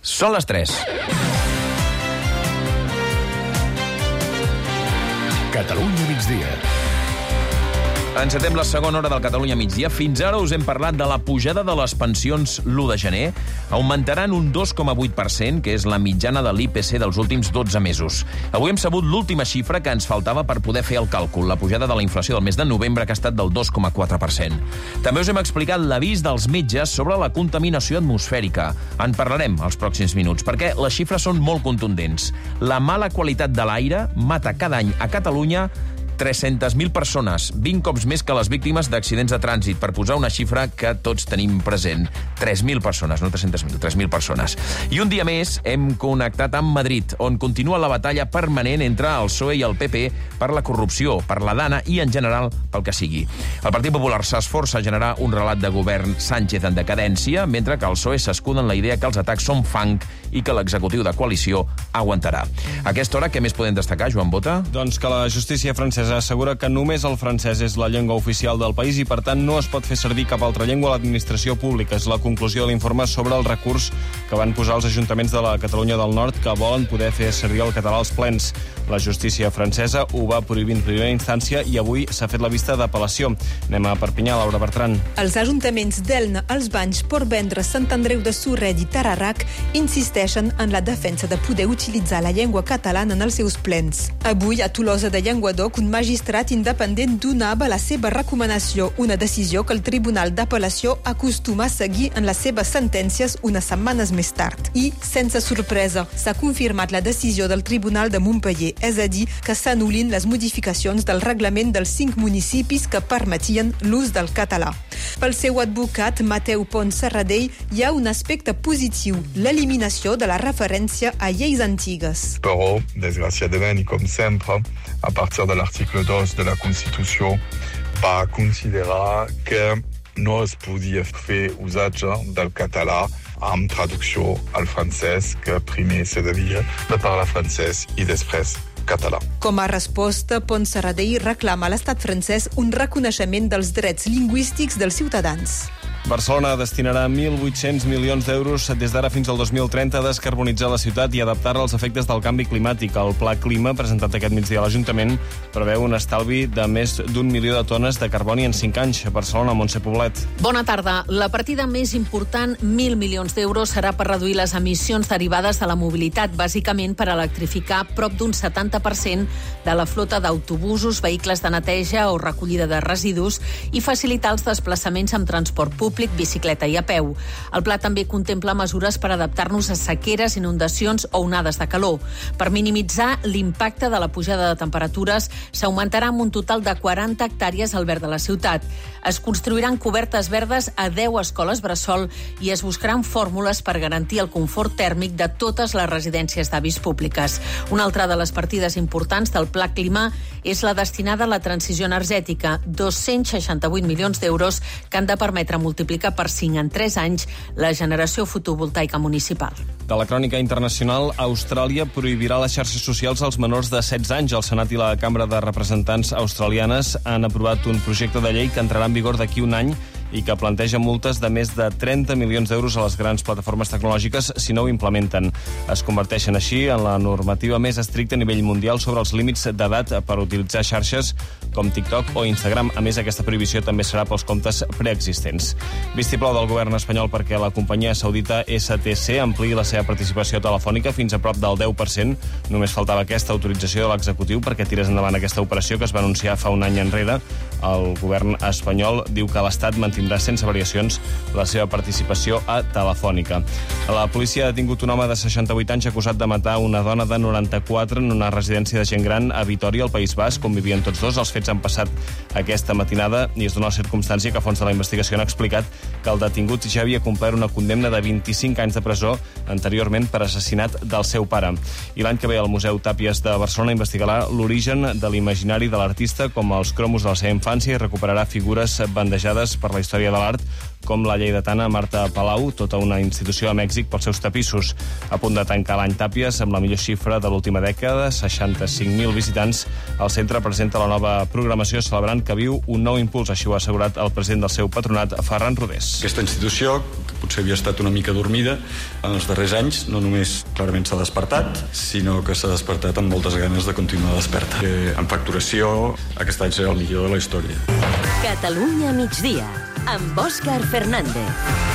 Són les 3. Catalunya migdia. Encetem la segona hora del Catalunya migdia. Fins ara us hem parlat de la pujada de les pensions l'1 de gener. Augmentaran un 2,8%, que és la mitjana de l'IPC dels últims 12 mesos. Avui hem sabut l'última xifra que ens faltava per poder fer el càlcul, la pujada de la inflació del mes de novembre, que ha estat del 2,4%. També us hem explicat l'avís dels metges sobre la contaminació atmosfèrica. En parlarem els pròxims minuts, perquè les xifres són molt contundents. La mala qualitat de l'aire mata cada any a Catalunya 300.000 persones, 20 cops més que les víctimes d'accidents de trànsit, per posar una xifra que tots tenim present. 3.000 persones, no 300.000, 3.000 persones. I un dia més hem connectat amb Madrid, on continua la batalla permanent entre el PSOE i el PP per la corrupció, per la Dana i, en general, pel que sigui. El Partit Popular s'esforça a generar un relat de govern Sánchez en decadència, mentre que el PSOE s'escuda en la idea que els atacs són fang i que l'executiu de coalició aguantarà. A aquesta hora, què més podem destacar, Joan Bota? Doncs que la justícia francesa assegura que només el francès és la llengua oficial del país i, per tant, no es pot fer servir cap altra llengua a l'administració pública. És la conclusió de l'informe sobre el recurs que van posar els ajuntaments de la Catalunya del Nord, que volen poder fer servir el català als plens. La justícia francesa ho va prohibir en primera instància i avui s'ha fet la vista d'apel·lació. Anem a Perpinyà, Laura Bertran. Els ajuntaments d'Elna, Els Banys, Port Vendre, Sant Andreu de Surred i Tararac insisteixen en la defensa de poder utilitzar la llengua catalana en els seus plens. Avui, a Tolosa de Llenguadoc, un magistrat independent donava la seva recomanació, una decisió que el Tribunal d'Apel·lació acostuma a seguir en les seves sentències unes setmanes més tard. I, sense sorpresa, s'ha confirmat la decisió del Tribunal de Montpellier, és a dir, que s'anul·lin les modificacions del reglament dels 5 municipis que permetien l'ús del català. Pel seu advocat, Mateu Pons Serradell, hi ha un aspecte positiu, l'eliminació de la referència a lleis antigues. Però, desgraciadament, i com sempre, a partir de l'article 2 de la Constitució, va considerar que no es podia fer usatge del català amb traducció al francès, que primer se devia de parlar francès i després català. Com a resposta, Pons Serradell reclama a l'estat francès un reconeixement dels drets lingüístics dels ciutadans. Barcelona destinarà 1.800 milions d'euros des d'ara fins al 2030 a descarbonitzar la ciutat i adaptar-la als efectes del canvi climàtic. El Pla Clima, presentat aquest migdia a l'Ajuntament, preveu un estalvi de més d'1 milió de tones de carboni en 5 anys. A Barcelona, Montse Poblet. Bona tarda. La partida més important, 1.000 milions d'euros, serà per reduir les emissions derivades de la mobilitat, bàsicament per electrificar prop d'un 70% de la flota d'autobusos, vehicles de neteja o recollida de residus i facilitar els desplaçaments amb transport públic, bicicleta i a peu. El pla també contempla mesures per adaptar-nos a sequeres, inundacions o onades de calor. Per minimitzar l'impacte de la pujada de temperatures, s'augmentarà amb un total de 40 hectàrees al verd de la ciutat. Es construiran cobertes verdes a 10 escoles bressol i es buscaran fórmules per garantir el confort tèrmic de totes les residències d'avis públiques. Una altra de les partides importants del Pla Clima és la destinada a la transició energètica, 268 milions d'euros que han de permetre multiplicar per 5 en 3 anys la generació fotovoltaica municipal. De la crònica internacional, Austràlia prohibirà les xarxes socials als menors de 16 anys. El Senat i la Cambra de Representants australianes han aprovat un projecte de llei que entrarà en vigor d'aquí un any i que planteja multes de més de 30 milions d'euros a les grans plataformes tecnològiques si no ho implementen. Es converteixen així en la normativa més estricta a nivell mundial sobre els límits d'edat per utilitzar xarxes com TikTok o Instagram. A més, aquesta prohibició també serà pels comptes preexistents. Vistiplau del govern espanyol perquè la companyia saudita STC ampliï la seva participació telefònica fins a prop del 10%. Només faltava aquesta autorització de l'executiu perquè tirés endavant aquesta operació que es va anunciar fa un any enrere. El govern espanyol diu que l'Estat mantindrà sense variacions la seva participació a Telefònica. La policia ha detingut un home de 68 anys acusat de matar una dona de 94 en una residència de gent gran a Vitòria, al País Basc, on vivien tots dos. Els fets han passat aquesta matinada i es dona la circumstància que fons de la investigació han explicat que el detingut ja havia complert una condemna de 25 anys de presó anteriorment per assassinat del seu pare. I l'any que ve el Museu Tàpies de Barcelona investigarà l'origen de l'imaginari de l'artista, com els cromos de la seva infància, i recuperarà figures bandejades per la història de l'art, com la lleidatana Marta Palau, tota una institució a Mèxic pels seus tapissos. A punt de tancar l'any Tàpies amb la millor xifra de l'última dècada, 65.000 visitants. El centre presenta la nova programació celebrant que viu un nou impuls, així ho ha assegurat el president del seu patronat, Ferran Rodés. Aquesta institució potser havia estat una mica dormida. En els darrers anys no només clarament s'ha despertat, sinó que s'ha despertat amb moltes ganes de continuar desperta. En facturació, aquest any serà el millor de la història. Catalunya migdia, amb Òscar Fernández.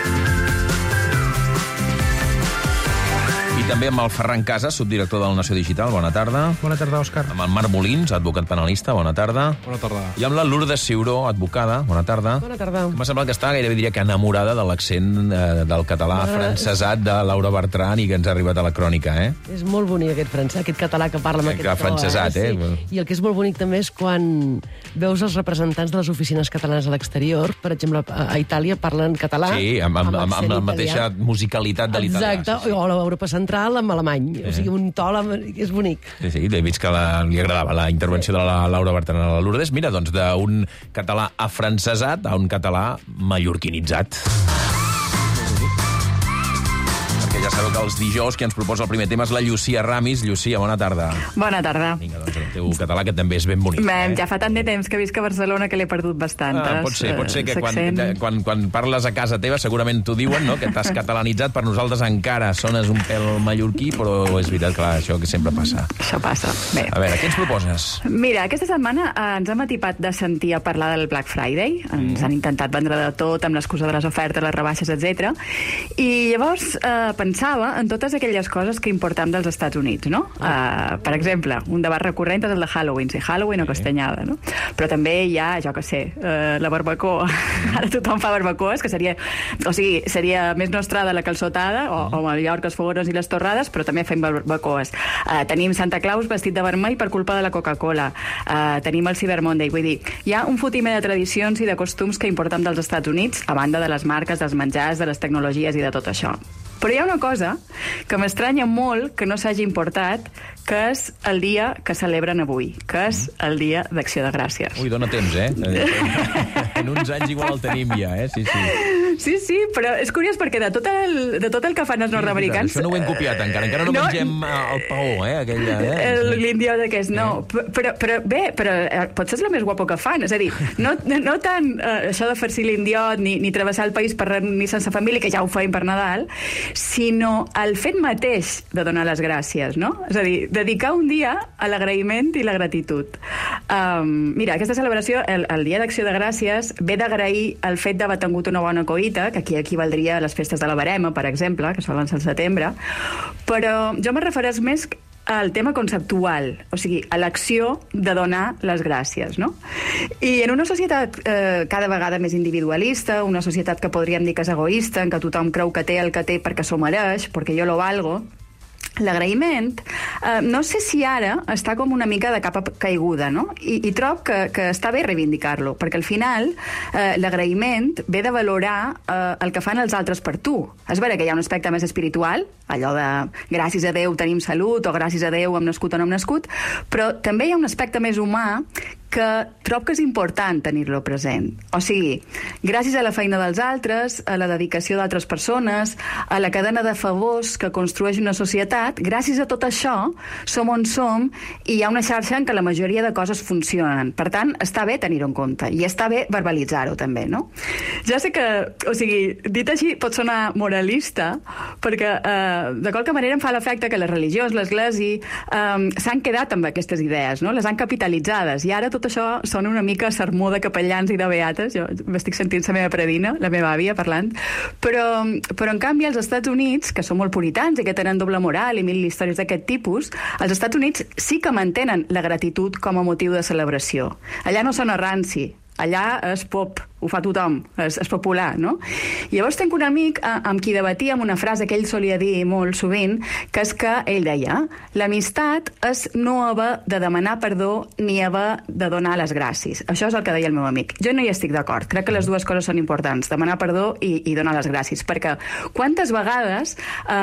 I també amb el Ferran Casas, subdirector del Nació Digital. Bona tarda. Bona tarda, Òscar. Amb el Marc Molins, advocat penalista. Bona tarda. Bona tarda. I amb la Lourdes Ciuró, advocada. Bona tarda. Bona tarda. M'ha semblat que està gairebé diria que enamorada de l'accent del català francesat de Laura Bertran i que ens ha arribat a la crònica, És molt bonic aquest català que parla amb aquest to. Francesat, Sí. I el que és molt bonic també és quan veus els representants de les oficines catalanes a l'exterior, per exemple, a Itàlia parlen català. Sí, amb la mateixa musicalitat de l'italià. Exacte, o a l'Europa Central amb alemany. O sigui, un to és bonic. Sí, he vist que li agradava la intervenció de la Laura Bertran a la Lourdes. Mira, doncs, d'un català afrancesat a un català mallorquinitzat. Perquè ja sabeu que els dijous qui ens proposa el primer tema és la Llucia Ramis. Llucia, bona tarda. Bona tarda. Vinga, doncs el teu català, que també és ben bonic. Ja fa tant de temps que visc a Barcelona que l'he perdut bastantes. Pot ser que quan parles a casa teva segurament t'ho diuen, no? Que t'has catalanitzat. Per nosaltres encara sones un pèl mallorquí, però és veritat, clar, això que sempre passa. Això passa. Bé. A veure, què ens proposes? Mira, aquesta setmana ens hem atipat de sentir a parlar del Black Friday. Ens han intentat vendre de tot amb l'excusa de les ofertes, les rebaixes, etc. I llavors pensava en totes aquelles coses que importam dels Estats Units, no? Per exemple, un debat recurrent és el de Halloween, si Halloween o castanyada, no? Però també hi ha, jo què sé, la barbacoa. Ara tothom fa barbacoes, que seria més nostrada la calçotada, o Mallorca, els fogonos i les torrades, però també fem barbacoes. Tenim Santa Claus vestit de vermell per culpa de la Coca-Cola. Tenim el Cyber Monday. Vull dir, hi ha un fotimer de tradicions i de costums que importam dels Estats Units, a banda de les marques, dels menjars, de les tecnologies i de tot això. Però hi ha una cosa que m'estranya molt que no s'hagi importat, que és el dia que celebren avui, que és el dia d'Acció de Gràcies. Ui, dona temps, En uns anys igual el tenim ja, Sí. Sí, però és curiós perquè de tot el que fan els nord-americans... Això no ho hem copiat encara no mengem el paó, l'indiot aquest, no. Però potser és el més guapo que fan, és a dir, no tant això de fer-s'hi l'indiot ni travessar el país per reunir sense família, que ja ho feim per Nadal, sinó el fet mateix de donar les gràcies, no? És a dir, dedicar un dia a l'agraïment i la gratitud. Mira, aquesta celebració, el dia d'Acció de Gràcies, ve d'agrair el fet d'haver tingut una bona collita, que aquí equivaldria a les festes de la Verema, per exemple, que solen ser al setembre, però jo me refereix més al tema conceptual, o sigui, a l'acció de donar les gràcies, no? I en una societat cada vegada més individualista, una societat que podríem dir que és egoista, en què tothom creu que té el que té perquè s'ho mereix, perquè jo lo valgo, l'agraïment, no sé si ara està com una mica de capa caiguda, no? I trob que està bé reivindicar-lo, perquè al final l'agraïment ve de valorar el que fan els altres per tu. És vera que hi ha un aspecte més espiritual, allò de gràcies a Déu tenim salut, o gràcies a Déu hem nascut o no hem nascut, però també hi ha un aspecte més humà que trob que és important tenir-lo present. O sigui, gràcies a la feina dels altres, a la dedicació d'altres persones, a la cadena de favors que construeix una societat, gràcies a tot això som on som i hi ha una xarxa en què la majoria de coses funcionen. Per tant, està bé tenir-ho en compte i està bé verbalitzar-ho també, no? Ja sé que, o sigui, dit així pot sonar moralista, perquè de qualque manera em fa l'efecte que les religions, l'Església, s'han quedat amb aquestes idees, no? Les han capitalitzades i ara tot això sona una mica sermó de capellans i de beates. Jo m'estic sentint la meva predina, la meva àvia, parlant. Però en canvi, als Estats Units, que són molt puritans i que tenen doble moral i mil històries d'aquest tipus, als Estats Units sí que mantenen la gratitud com a motiu de celebració. Allà no sona ranci, allà és pop, ho fa tothom, és popular, no? I llavors tinc un amic amb qui debatíem una frase que ell solia dir molt sovint, que és que ell deia: l'amistat és no haver de demanar perdó ni haver de donar les gràcies. Això és el que deia el meu amic. Jo no hi estic d'acord. Crec que les dues coses són importants, demanar perdó i donar les gràcies, perquè quantes vegades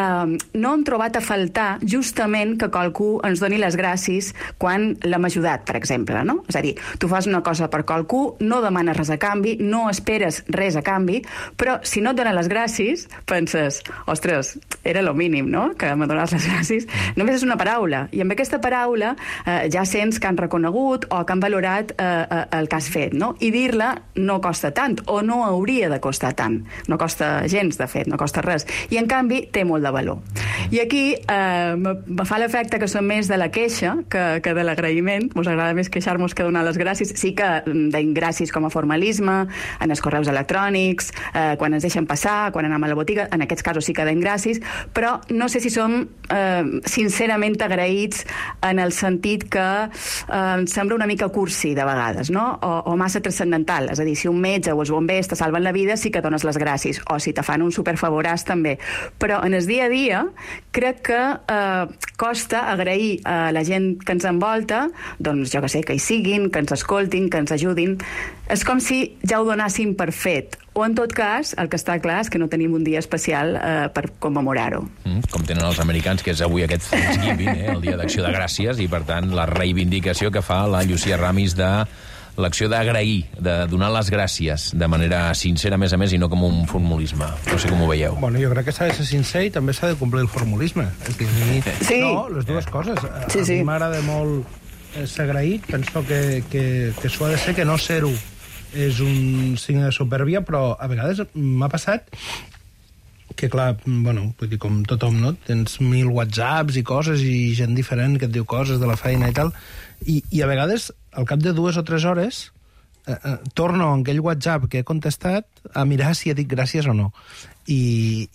no hem trobat a faltar justament que qualcú ens doni les gràcies quan l'hem ajudat, per exemple, no? És a dir, tu fas una cosa per qualcú, no demanes res a canvi, no esperes res a canvi, però si no et donen les gràcies, penses, ostres, era lo mínim, no?, que me dones les gràcies. Només és una paraula, i amb aquesta paraula ja sents que han reconegut o que han valorat el que has fet, no? I dir-la no costa tant, o no hauria de costar tant. No costa gens, de fet, no costa res. I, en canvi, té molt de valor. I aquí me fa l'efecte que som més de la queixa que de l'agraïment. Mos agrada més queixar-nos que donar les gràcies. Sí que deim gràcies com a formalisme, en els correus electrònics, quan ens deixen passar, quan anem a la botiga, en aquests casos sí que deim gràcies, però no sé si som sincerament agraïts en el sentit que ens sembla una mica cursi de vegades, no? O massa transcendental. És a dir, si un metge o els bombers te salven la vida, sí que dones les gràcies, o si te fan un superfavoràs també. Però en el dia a dia crec que costa agrair a la gent que ens envolta, doncs jo que sé, que hi siguin, que ens escoltin, que ens ajudin. És com si ja ho donàssim per fet. O, en tot cas, el que està clar és que no tenim un dia especial per commemorar-ho. Com tenen els americans, que és avui aquest Thanksgiving, el Dia d'Acció de Gràcies, i, per tant, la reivindicació que fa la Llucia Ramis de l'acció d'agrair, de donar les gràcies de manera sincera, a més, i no com un formulisme. No sé com ho veieu. Bueno, jo crec que s'ha de ser sincer i també s'ha de complir el formulisme. És dir, sí. No, les dues coses. Sí, sí. A mi m'agrada molt ser agraït. Penso que s'ho ha de ser, que no ser-ho és un signe de supèrbia, però a vegades m'ha passat que, clar, bueno, vull dir, com tothom, no? Tens 1000 whatsapps i coses i gent diferent que et diu coses de la feina i tal, i a vegades, al cap de 2 o 3 hores, torno a aquell WhatsApp que he contestat a mirar si he dit gràcies o no. I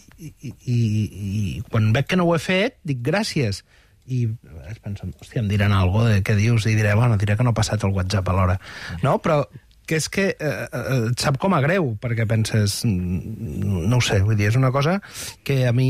quan veig que no ho he fet, dic gràcies. I es penso, hòstia, em diran alguna cosa de què dius, i diré, bueno, diré que no ha passat el WhatsApp a l'hora. No, però que és que et sap com a greu, perquè penses, no ho sé, vull dir, és una cosa que a mi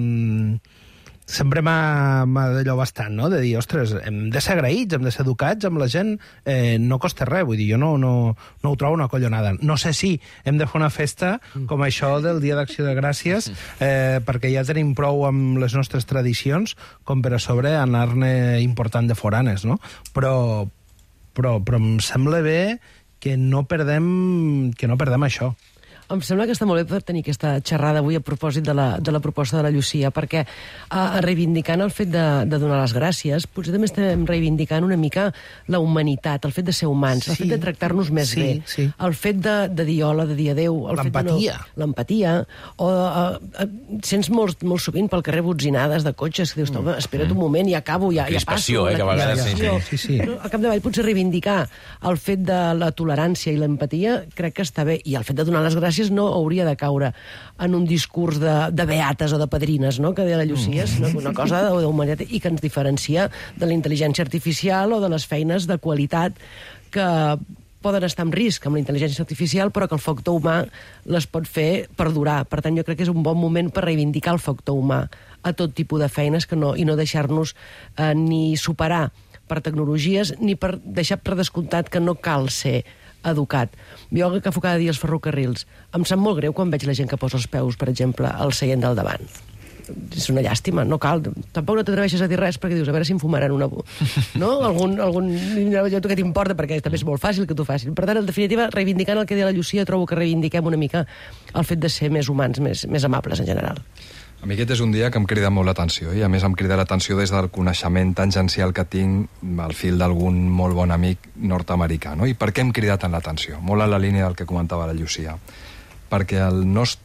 sempre m'ha d'allò bastant, no?, de dir, ostres, hem de ser agraïts, hem de ser educats amb la gent, no costa res, vull dir, jo no ho trobo una collonada. No sé si hem de fer una festa com això del Dia d'Acció de Gràcies, perquè ja tenim prou amb les nostres tradicions com per a sobre anar-ne important de foranes, no? Però em sembla bé que no perdem això. Em sembla que està molt bé per tenir aquesta xerrada avui a propòsit de la proposta de la Llucia, perquè reivindicant el fet de donar les gràcies, potser també estem reivindicant una mica la humanitat, el fet de ser humans, el fet de tractar-nos més bé, el fet de dir hola, de dir adéu, l'empatia, o sents molt sovint pel carrer botzinades de cotxes que dius, espera't un moment, ja acabo, ja passo. Crispació, que a vegades... Sí. Al capdavall, potser reivindicar el fet de la tolerància i l'empatia crec que està bé, i el fet de donar les gràcies no hauria de caure en un discurs de beates o de padrines, no?, que deia la Llucia, sinó una cosa d'humanitat i que ens diferencia de la intel·ligència artificial o de les feines de qualitat que poden estar en risc amb la intel·ligència artificial, però que el factor humà les pot fer perdurar. Per tant, jo crec que és un bon moment per reivindicar el factor humà a tot tipus de feines i no deixar-nos ni superar per tecnologies ni per deixar per descomptat que no cal ser educat. Jo que agafo cada dia els ferrocarrils, em sap molt greu quan veig la gent que posa els peus, per exemple, al seient del davant. És una llàstima, no cal. Tampoc no t'atreveixes a dir res perquè dius, a veure si em fumaran una... No? Algun... Tu què t'importa, perquè també és molt fàcil que t'ho facin. Per tant, en definitiva, reivindicant el que deia la Llucia, trobo que reivindiquem una mica el fet de ser més humans, més amables en general. A mi aquest és un dia que em crida molt l'atenció, i a més em crida l'atenció des del coneixement tangencial que tinc al fil d'algun molt bon amic nord-americà. No? I per què em crida tant l'atenció? Molt en la línia del que comentava la Llucia. Perquè el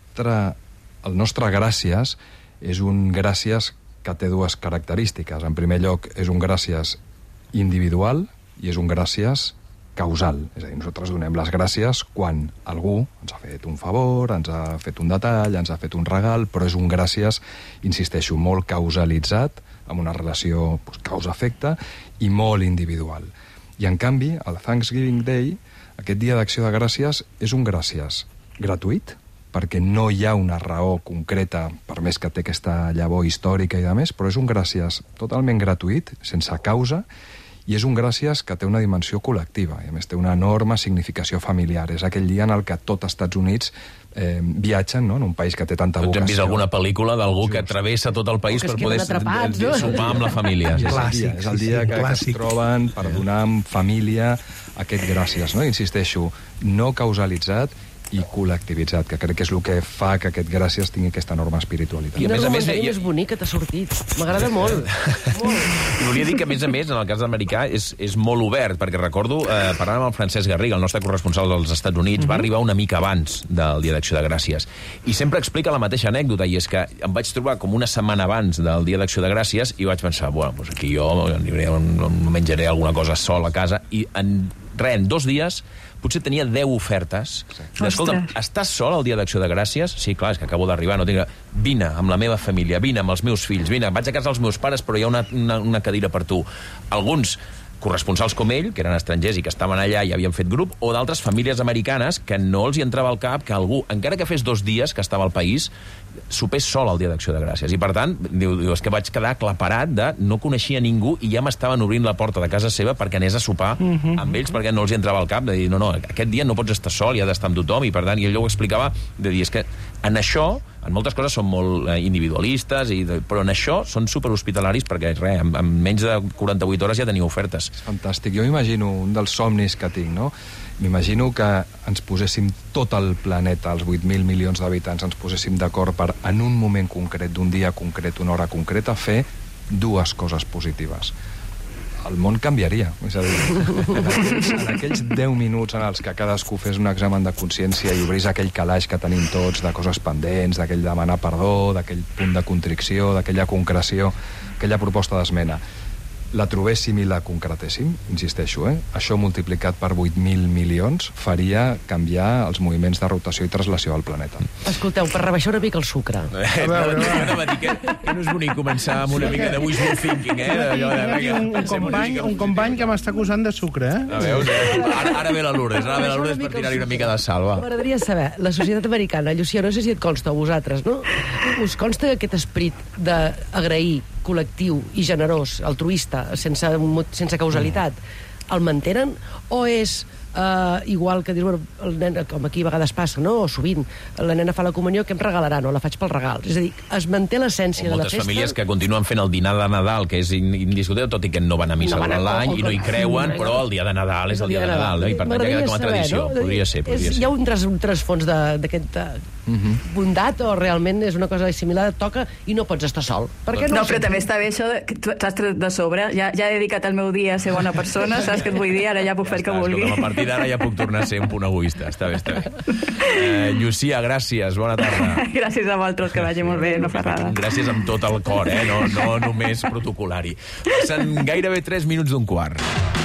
nostre gràcies és un gràcies que té dues característiques. En primer lloc, és un gràcies individual i és un gràcies causal. És a dir, nosaltres donem les gràcies quan algú ens ha fet un favor, ens ha fet un detall, ens ha fet un regal, però és un gràcies, insisteixo, molt causalitzat, amb una relació causa-efecte, i molt individual. I, en canvi, el Thanksgiving Day, aquest dia d'acció de gràcies, és un gràcies gratuït, perquè no hi ha una raó concreta, per més que té aquesta llavor històrica i de més, però és un gràcies totalment gratuït, sense causa, I és un gràcies que té una dimensió col·lectiva, i a més té una enorme significació familiar. És aquell dia en el que tot Estats Units viatgen, no?, en un país que té tanta vocació. Tots hem vist alguna pel·lícula d'algú que travessa tot el país per poder sopar amb la família. És el dia que es troben per donar amb família aquest gràcies, no? Insisteixo, no causalitzat i col·lectivitzat, que crec que és el que fa que aquest gràcies tingui aquesta enorme espiritualitat. Quina argumentari més bonic que t'ha sortit. M'agrada molt. I volia dir que, a més, en el cas americà, és molt obert, perquè recordo, parlant amb el Francesc Garriga, el nostre corresponsal dels Estats Units, va arribar una mica abans del Dia d'Acció de Gràcies. I sempre explica la mateixa anècdota, i és que em vaig trobar com una setmana abans del Dia d'Acció de Gràcies i vaig pensar, bueno, doncs aquí jo menjaré alguna cosa sol a casa, i en 2 dies potser tenia 10 ofertes. Escolta, estàs sol el Dia d'Acció de Gràcies? Sí, clar, és que acabo d'arribar, no tinc... Vine amb la meva família, vine amb els meus fills, vine, vaig a casa dels meus pares, però hi ha una cadira per tu. Alguns corresponsals com ell, que eren estrangers i que estaven allà i havien fet grup, o d'altres famílies americanes que no els hi entrava al cap que algú, encara que fes 2 dies que estava al país, sopés sol el Dia d'Acció de Gràcies. I, per tant, diu, és que vaig quedar aclaparat de no coneixia ningú i ja m'estaven obrint la porta de casa seva perquè anés a sopar amb ells, perquè no els hi entrava al cap de dir, no, aquest dia no pots estar sol, hi ha d'estar amb tothom, i, per tant, i ell ho explicava, de dir, és que en això, en moltes coses són molt individualistes, però en això són superhospitalaris perquè, en menys de 48 hores ja teniu ofertes. És fantàstic. Jo m'imagino un dels somnis que tinc, no? M'imagino que ens poséssim tot el planeta, els 8.000 milions d'habitants, ens poséssim d'acord per, en un moment concret, d'un dia concret, una hora concreta, fer 2 coses positives. El món canviaria. És a dir, en aquells 10 minuts en els que cadascú fes un examen de consciència i obrís aquell calaix que tenim tots de coses pendents, d'aquell demanar perdó, d'aquell punt de contricció, d'aquella concreció, aquella proposta d'esmena, la trobéssim i la concretéssim, insisteixo, això multiplicat per 8.000 milions faria canviar els moviments de rotació i translació del planeta. Escolteu, per rebaixar una mica el sucre. No va dir que no és bonic començar amb una mica de wishful thinking, Un company que m'està acusant de sucre, Ara ve la Lourdes, per tirar-hi una mica de sal, va. M'agradaria saber, la societat americana, Llucia, no sé si et consta a vosaltres, no? Us consta aquest esperit d'agrair, col·lectiu i generós, altruista, sense causalitat, el mantenen? O és igual que dir, el nen, com aquí a vegades passa, no? O sovint, la nena fa la comunió, què em regalaran? O la faig pel regal. És a dir, es manté l'essència de la festa. Moltes famílies que continuen fent el dinar de Nadal, que és indiscutible, tot i que no van a missa durant l'any i no hi creuen, però el dia de Nadal és el dia de Nadal, i per tant ja queda com a tradició. Podria ser. Hi ha un trasfons d'aquest bondat, o realment és una cosa similar, toca i no pots estar sol? No, però també està bé això que t'has tret de sobre. Ja he dedicat el meu dia a ser bona persona, saps què et vull dir? Ara ja puc fer el que vulgui. A partir d'ara ja puc tornar a ser un punt egoista. Està bé. Llucia, gràcies, bona tarda. Gràcies a vosaltres, que vagi molt bé, no fa res. Gràcies amb tot el cor, no només protocolari. Passen gairebé 3 minuts d'un quart.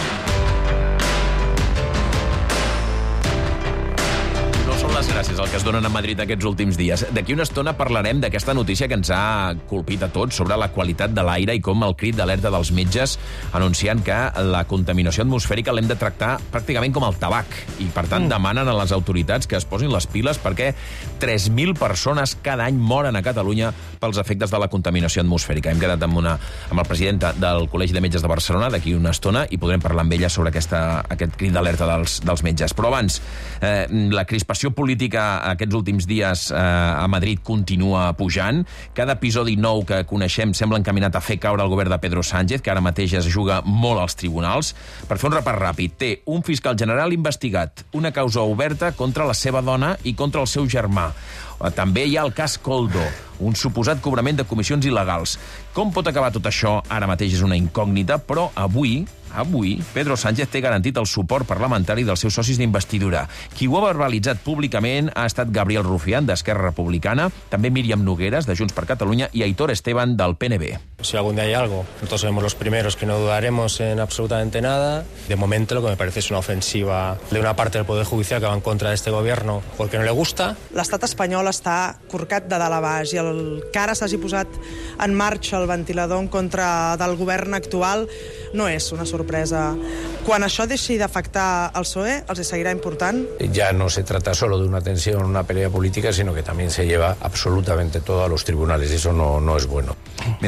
Les gràcies al que es donen a Madrid aquests últims dies. D'aquí una estona parlarem d'aquesta notícia que ens ha colpit a tots sobre la qualitat de l'aire i com el crit d'alerta dels metges anunciant que la contaminació atmosfèrica l'hem de tractar pràcticament com el tabac, i per tant demanen a les autoritats que es posin les piles perquè 3.000 persones cada any moren a Catalunya pels efectes de la contaminació atmosfèrica. Hem quedat amb el president del Col·legi de Metges de Barcelona d'aquí una estona i podrem parlar amb ella sobre aquest crit d'alerta dels metges. Però abans, la crispació política aquests últims dies a Madrid continua pujant. Cada episodi nou que coneixem sembla encaminat a fer caure el govern de Pedro Sánchez, que ara mateix es juga molt als tribunals. Per fer un repàs ràpid, té un fiscal general investigat, una causa oberta contra la seva dona i contra el seu germà. També hi ha el cas Koldo, un suposat cobrament de comissions il·legals. Com pot acabar tot això? Ara mateix és una incògnita, però avui Pedro Sánchez té garantit el suport parlamentari dels seus socis d'investidura. Qui ho ha verbalitzat públicament ha estat Gabriel Rufián, d'Esquerra Republicana, també Míriam Nogueras, de Junts per Catalunya, i Aitor Esteban, del PNB. Si algún día hay algo, nosotros somos los primeros que no dudaremos en absolutamente nada. De momento lo que me parece es una ofensiva de una parte del Poder Judicial que va en contra de este gobierno porque no le gusta. L'estat espanyol està corcat de dalt a baix i el que ara s'hagi posat en marxa el ventilador en contra del govern actual no és una sorpresa. Quan això deixi d'afectar el PSOE, els seguirà important? Ya no se trata solo de una tensión, una pelea política, sino que también se lleva absolutamente todo a los tribunales, y eso no es bueno. Mentrestant,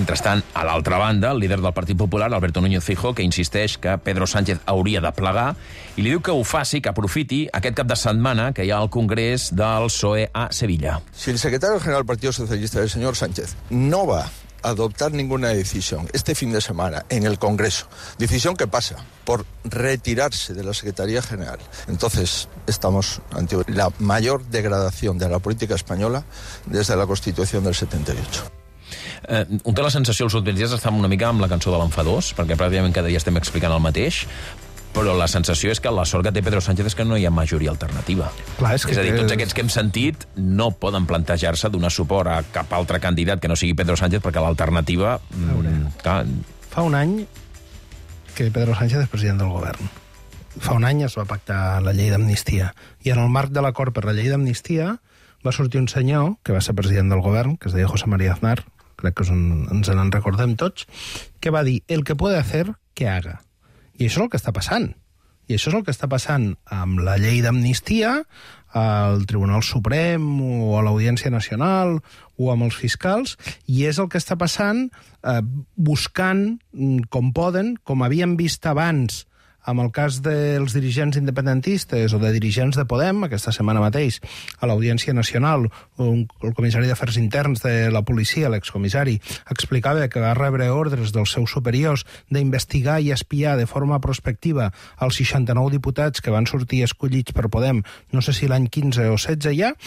A l'altra banda, el líder del Partit Popular, Alberto Núñez Feijóo, que insisteix que Pedro Sánchez hauria de plegar i li diu que ho faci, que aprofiti aquest cap de setmana que hi ha al Congrés del PSOE a Sevilla. Si el secretario general del Partido Socialista, el señor Sánchez, no va a adoptar ninguna decisión este fin de semana en el Congreso, decisión que pasa por retirarse de la Secretaría General, entonces estamos ante la mayor degradación de la política española desde la Constitución del 78. Un té la sensació els últims dies d'estar una mica amb la cançó de l'Enfadós, perquè pràcticament cada dia estem explicant el mateix, però la sensació és que la sort que té Pedro Sánchez és que no hi ha majoria alternativa. Clar, és a dir, tots aquests que hem sentit no poden plantejar-se donar suport a cap altre candidat que no sigui Pedro Sánchez, perquè l'alternativa... Fa un any que Pedro Sánchez és president del govern. Fa un any es va pactar la llei d'amnistia. I en el marc de l'acord per la llei d'amnistia va sortir un senyor, que va ser president del govern, que es deia José María Aznar, crec que ens en recordem tots, que va dir, el que puede hacer, que haga. I això és el que està passant. I això és el que està passant amb la llei d'amnistia, al Tribunal Suprem o a l'Audiència Nacional o amb els fiscals, i és el que està passant buscant com poden, com havíem vist abans amb el cas dels dirigents independentistes o de dirigents de Podem, aquesta setmana mateix, a l'Audiència Nacional, el comissari d'Afers Interns de la policia, l'excomissari, explicava que va rebre ordres dels seus superiors d'investigar i espiar de forma prospectiva els 69 diputats que van sortir escollits per Podem, no sé si l'any 15 o 16 ja,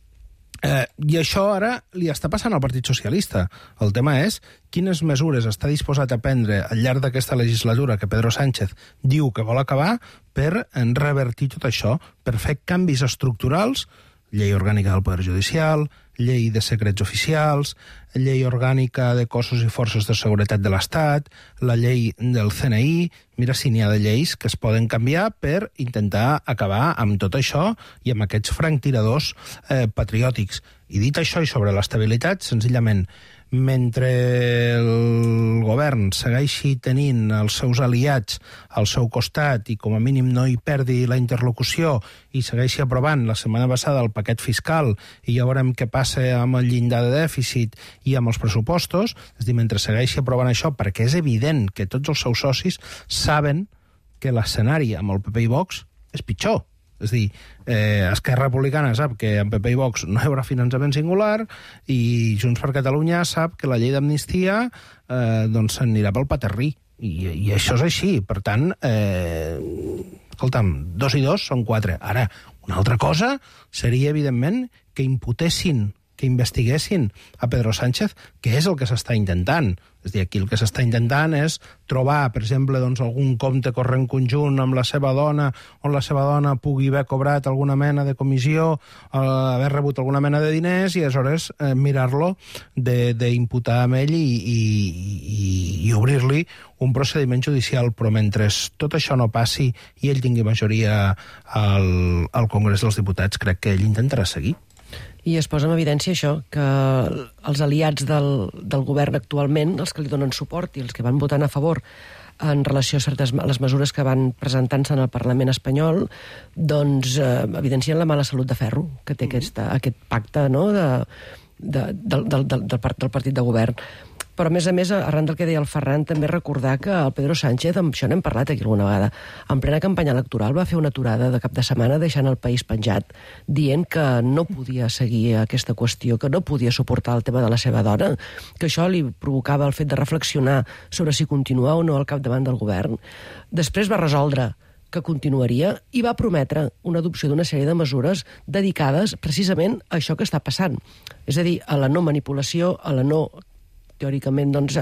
i això ara li està passant al Partit Socialista. El tema és quines mesures està disposat a prendre al llarg d'aquesta legislatura que Pedro Sánchez diu que vol acabar per revertir tot això, per fer canvis estructurals, llei orgànica del Poder Judicial, llei de secrets oficials, llei orgànica de cossos i forces de seguretat de l'Estat, la llei del CNI... Mira si n'hi ha de lleis que es poden canviar per intentar acabar amb tot això i amb aquests franctiradors patriòtics. I dit això i sobre l'estabilitat, senzillament, mentre el govern segueixi tenint els seus aliats al seu costat i com a mínim no hi perdi la interlocució i segueixi aprovant la setmana passada el paquet fiscal i ja veurem què passa amb el llindar de dèficit i amb els pressupostos, és a dir, mentre segueixi aprovant això, perquè és evident que tots els seus socis saben que l'escenari amb el PP i Vox és pitjor. És a dir, Esquerra Republicana sap que amb PP i Vox no hi haurà finançament singular i Junts per Catalunya sap que la llei d'amnistia doncs s'anirà pel paterrí. I això és així. Per tant, escolta'm, 2 i 2 són 4. Ara, una altra cosa seria, evidentment, que imputessin, que investiguessin a Pedro Sánchez, que és el que s'està intentant. És a dir, aquí el que s'està intentant és trobar, per exemple, doncs, algun compte corrent conjunt amb la seva dona, on la seva dona pugui haver cobrat alguna mena de comissió, haver rebut alguna mena de diners, i aleshores mirar-lo d'imputar amb ell i obrir-li un procediment judicial. Però mentre tot això no passi i ell tingui majoria al Congrés dels Diputats, crec que ell intentarà seguir. I es posa en evidència això, que els aliats del govern actualment, els que li donen suport i els que van votant a favor en relació a les mesures que van presentant-se en el Parlament espanyol, doncs evidencien la mala salut de ferro que té aquest pacte, no?, del partit de govern. Però, a més, arran del que deia el Ferran, també recordar que el Pedro Sánchez, amb això n'hem parlat aquí alguna vegada, en plena campanya electoral va fer una aturada de cap de setmana deixant el país penjat, dient que no podia seguir aquesta qüestió, que no podia suportar el tema de la seva dona, que això li provocava el fet de reflexionar sobre si continuar o no al capdavant del govern. Després va resoldre que continuaria i va prometre una adopció d'una sèrie de mesures dedicades precisament a això que està passant. És a dir, a la no manipulació, a la no teòricament, doncs,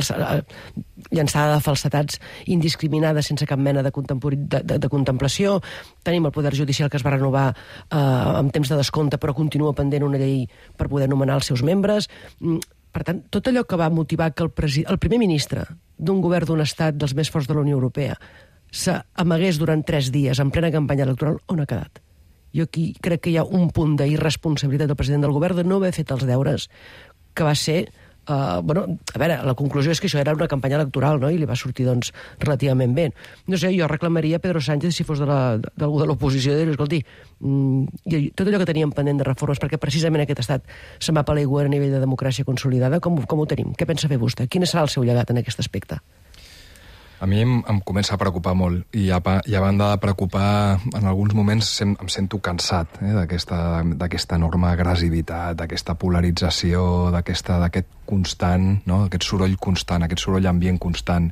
llançada de falsetats indiscriminada sense cap mena de contemplació. Tenim el Poder Judicial que es va renovar amb temps de descompte, però continua pendent una llei per poder nomenar els seus membres. Per tant, tot allò que va motivar que el primer ministre d'un govern d'un estat dels més forts de la Unió Europea s'amagués durant 3 dies en plena campanya electoral, on ha quedat? Jo aquí crec que hi ha un punt d'irresponsabilitat del president del govern de no haver fet els deures, que va ser Bueno, a veure, la conclusió és que això era una campanya electoral, no?, i li va sortir, doncs, relativament bé. No sé, jo reclamaria a Pedro Sánchez, si fos d'algú de l'oposició, de dir, escolti, tot allò que teníem pendent de reformes, perquè precisament aquest estat se'n va per l'aigua a nivell de democràcia consolidada, com ho tenim? Què pensa fer vostè? Quin serà el seu llegat en aquest aspecte? A mi em comença a preocupar molt, i a banda de preocupar, en alguns moments em sento cansat d'aquesta enorme agressivitat, d'aquesta polarització, d'aquest constant, no? Aquest soroll constant, aquest soroll ambient constant.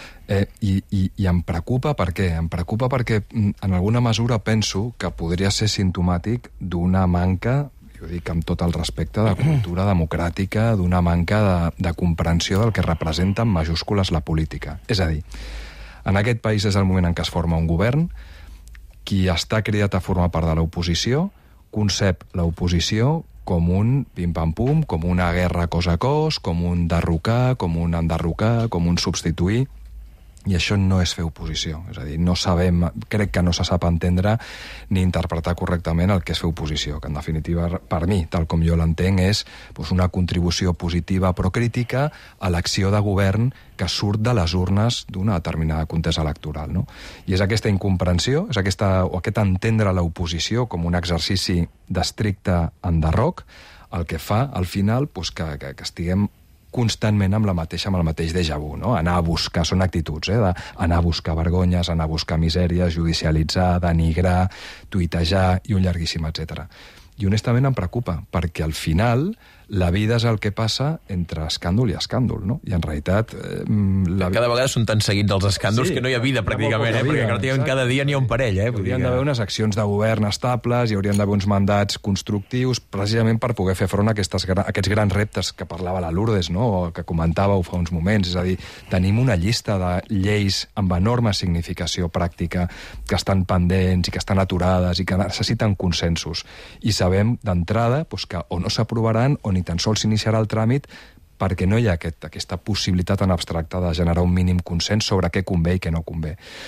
I em preocupa per què? Em preocupa perquè en alguna mesura penso que podria ser simptomàtic d'una manca, jo dic amb tot el respecte, de cultura democràtica, d'una manca de comprensió del que representa en majúscules la política. És a dir, en aquest país és el moment en què es forma un govern, qui està cridat a formar part de l'oposició concep l'oposició com un pim-pam-pum, com una guerra cos a cos, com un derrocar, com un enderrocar, com un substituir. I això no és fer oposició. És a dir, no sabem, crec que no se sap entendre ni interpretar correctament el que és fer oposició, que en definitiva, per mi, tal com jo l'entenc, és una contribució positiva però crítica a l'acció de govern que surt de les urnes d'una determinada contesa electoral. No? I és aquesta incomprensió, és aquest entendre l'oposició com un exercici d'estricte enderroc, el que fa, al final, que estiguem constantment amb el mateix déjà vu, no? Anar a buscar, són actituds, d'anar a buscar vergonyes, anar a buscar misèries, judicialitzar, denigrar, tuitejar i un llarguíssim, etc. I honestament em preocupa, perquè al final la vida és el que passa entre escàndol i escàndol, no? I en realitat... Cada vegada són tan seguits els escàndols que no hi ha vida, pràcticament, perquè pràcticament cada dia n'hi ha un parell. Hi haurien d'haver unes accions de govern estables, hi haurien d'haver uns mandats constructius, precisament per poder fer front a aquests grans reptes que parlava la Lourdes, no? O que comentàveu fa uns moments. És a dir, tenim una llista de lleis amb enorme significació pràctica que estan pendents i que estan aturades i que necessiten consensos. I sabem d'entrada que o no s'aprovaran o ni tan sols s'iniciarà el tràmit perquè no hi ha aquesta possibilitat en abstracte de generar un mínim consens sobre què convé i què no convé.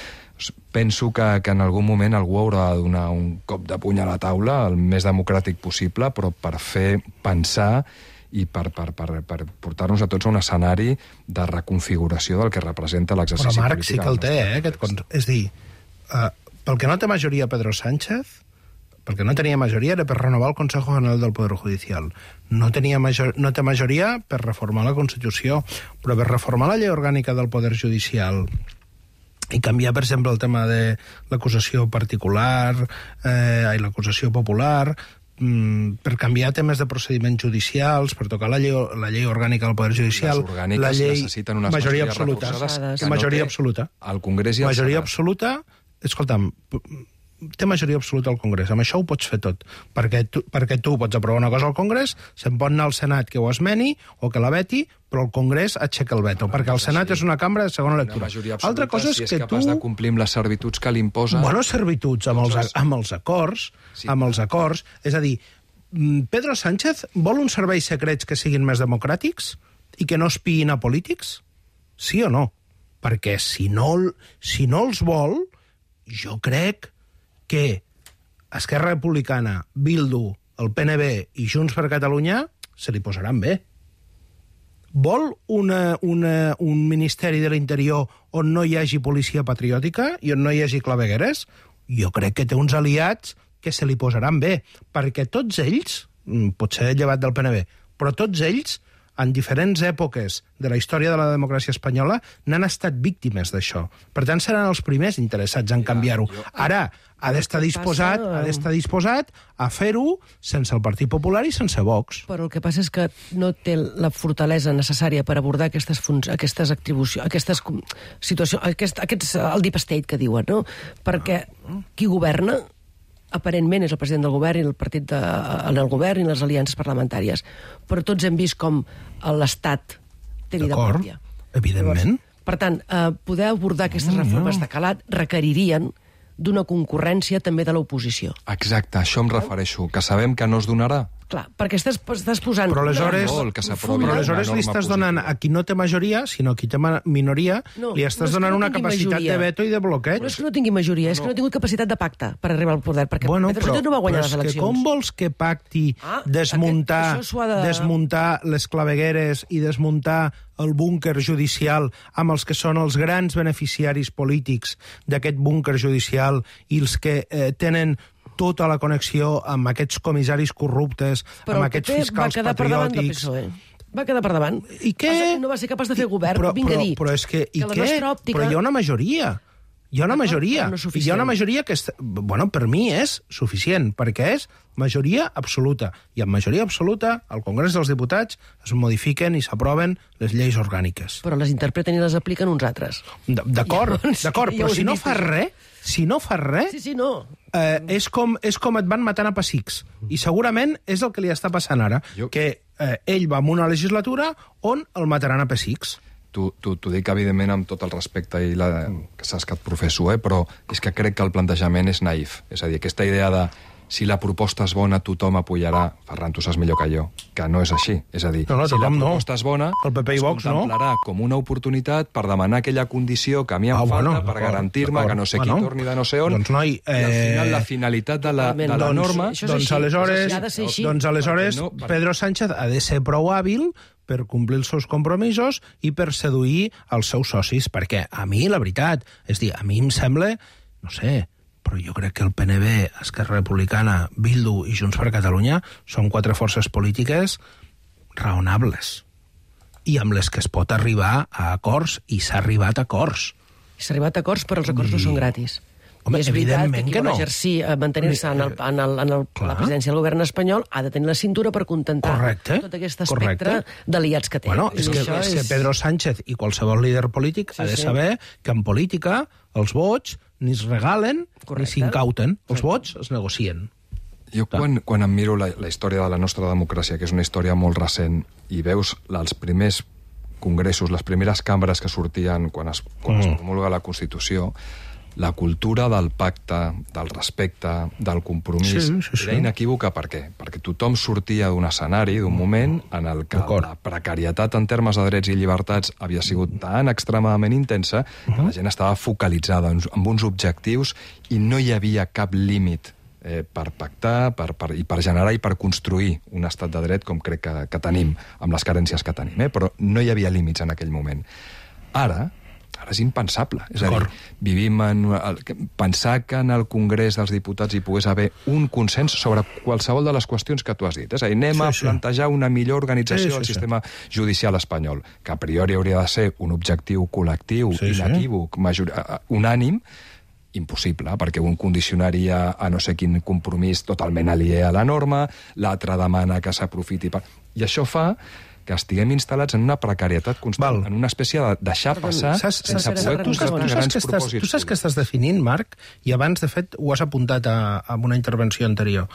Penso que en algun moment algú haurà de donar un cop de puny a la taula, el més democràtic possible, però per fer pensar i per portar-nos a tots a un escenari de reconfiguració del que representa l'exercici polític. Però Marc sí que el té, és dir, pel que no té majoria Pedro Sánchez, perquè no tenia majoria era per renovar el Consejo General del Poder Judicial. No té majoria per reformar la Constitució, però per reformar la llei orgànica del Poder Judicial i canviar, per exemple, el tema de l'acusació particular i l'acusació popular, per canviar temes de procediments judicials, per tocar la llei orgànica del Poder Judicial, la llei necessiten unes majoria absoluta. Majoria absoluta. Al Congrés i al Senat. Majoria absoluta, escolta'm, té majoria absoluta al Congrés. Amb això ho pots fer tot. Perquè tu pots aprovar una cosa al Congrés, se'n pot anar al Senat que ho esmeni o que la veti, però el Congrés aixeca el veto, perquè el Senat és una cambra de segona lectura. Altra cosa és que tu... de complir amb les servituds que l'imposa... Bueno, servituds, amb els acords, és a dir, Pedro Sánchez vol uns serveis secrets que siguin més democràtics i que no espiïn a polítics? Sí o no? Perquè si no els vol, jo crec que Esquerra Republicana, Bildu, el PNB i Junts per Catalunya se li posaran bé. Vol un Ministeri de l'Interior on no hi hagi policia patriòtica i on no hi hagi clavegueres? Jo crec que té uns aliats que se li posaran bé, perquè tots ells, potser llevat del PNB, però tots ells, en diferents èpoques de la història de la democràcia espanyola, n'han estat víctimes d'això. Per tant, seran els primers interessats en canviar-ho. Ara, ha d'estar disposat a fer-ho sense el Partit Popular i sense Vox. Però el que passa és que no té la fortalesa necessària per abordar aquestes atribucions, aquestes situacions, el deep state que diuen, no? Perquè qui governa aparentment és el president del govern i el partit en el govern i les aliances parlamentàries. Però tots hem vist com l'Estat té vida pròpia. Evidentment. Per tant, poder abordar aquestes reformes de calat requeririen d'una concurrència també de l'oposició. Exacte, això em refereixo, que sabem que no es donarà, Clar, perquè estàs posant... Però aleshores li estàs donant a qui no té majoria, sinó a qui té minoria, li estàs donant una capacitat de veto i de bloqueig. No és que no tingui majoria, és que no ha tingut capacitat de pacte per arribar al poder, perquè Pedro Sánchez no va guanyar les eleccions. Com vols que pacti desmuntar les clavegueres i desmuntar el búnquer judicial amb els que són els grans beneficiaris polítics d'aquest búnquer judicial i els que tenen tota la connexió amb aquests comissaris corruptes, amb aquests fiscals patriòtics... Va quedar per davant. I què? No va ser capaç de fer govern, vinga a dir. Però és que, i què? Però hi ha una majoria. Hi ha una majoria. Hi ha una majoria que, bueno, per mi és suficient, perquè és majoria absoluta. I amb majoria absoluta, al Congrés dels Diputats es modifiquen i s'aproven les lleis orgàniques. Però les interpreten i les apliquen uns altres. D'acord, però si no fas res, és com et van matant a pessics. I segurament és el que li està passant ara, que ell va en una legislatura on el mataran a pessics. T'ho dic, evidentment, amb tot el respecte i que saps que et professo, però és que crec que el plantejament és naïf. És a dir, aquesta idea de si la proposta és bona, tothom apoyarà. Ferran, tu saps millor que jo, que no és així. És a dir, si la proposta és bona, es contemplarà com una oportunitat per demanar aquella condició que a mi em falta per garantir-me que no sé qui torni de no sé on. Doncs, noi... I al final la finalitat de la norma... Doncs aleshores Pedro Sánchez ha de ser prou hàbil per complir els seus compromisos i per seduir els seus socis, perquè a mi, la veritat, és dir, a mi em sembla, no sé, però jo crec que el PNB, Esquerra Republicana, Bildu i Junts per Catalunya són 4 forces polítiques raonables i amb les que es pot arribar a acords, i s'ha arribat a acords. S'ha arribat a acords, però els acords no són gratis. Home, és veritat que qui no. vol mantenir-se en la presidència del govern espanyol ha de tenir la cintura per contentar tot aquest espectre d'aliats que té. Bueno, és que Pedro Sánchez i qualsevol líder polític ha de saber que en política els vots ni es regalen ni s'incauten. Els vots es negocien. Jo quan em miro la història de la nostra democràcia, que és una història molt recent, i veus els primers congressos, les primeres cambres que sortien quan es promulga la Constitució, la cultura del pacte, del respecte, del compromís, era inequívoca. Per què? Perquè tothom sortia d'un escenari, d'un moment, en el que la precarietat en termes de drets i llibertats havia sigut tan extremadament intensa que la gent estava focalitzada en uns objectius i no hi havia cap límit per pactar i per generar i per construir un estat de dret com crec que tenim, amb les carències que tenim. Però no hi havia límits en aquell moment. Ara és impensable. És a dir, vivim pensar que en el Congrés dels Diputats hi pogués haver un consens sobre qualsevol de les qüestions que tu has dit. És a dir, anem a plantejar una millor organització del sistema judicial espanyol, que a priori hauria de ser un objectiu col·lectiu, inequívoc, unànim, impossible, perquè un condicionaria a no sé quin compromís totalment aliè a la norma, l'altre demana que s'aprofiti per... I això fa que estiguem instal·lats en una precarietat constant, en una espècie de deixar passar sense poder concretar grans propòsits. Tu saps què estàs definint, Marc? I abans, de fet, ho has apuntat en una intervenció anterior.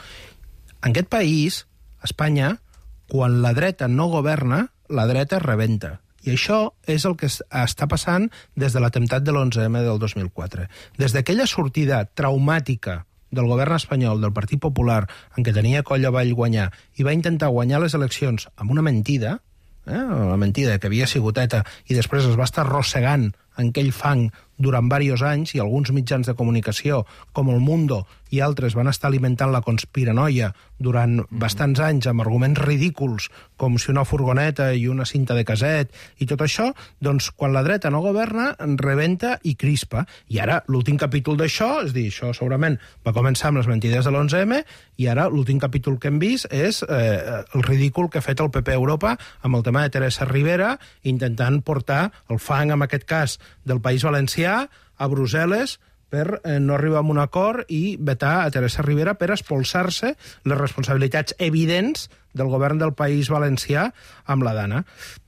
En aquest país, Espanya, quan la dreta no governa, la dreta rebenta. I això és el que està passant des de l'atemptat de l'11M del 2004. Des d'aquella sortida traumàtica del govern espanyol, del Partit Popular, en què tenia coll avall guanyar, i va intentar guanyar les eleccions amb una mentida, la mentida que havia sigut ETA, i després es va estar arrossegant en aquell fang durant diversos anys, i alguns mitjans de comunicació, com El Mundo i altres, van estar alimentant la conspiranoia durant bastants anys amb arguments ridículs, com si una furgoneta i una cinta de caset i tot això, doncs quan la dreta no governa, rebenta i crispa. I ara l'últim capítol d'això, és dir, això segurament va començar amb les mentides de l'11M, i ara l'últim capítol que hem vist és el ridícul que ha fet el PP a Europa amb el tema de Teresa Rivera, intentant portar el fang, en aquest cas, del País Valencià a Brussel·les per no arribar a un acord i vetar a Teresa Rivera per expulsar-se les responsabilitats evidents del govern del País Valencià amb la Dana.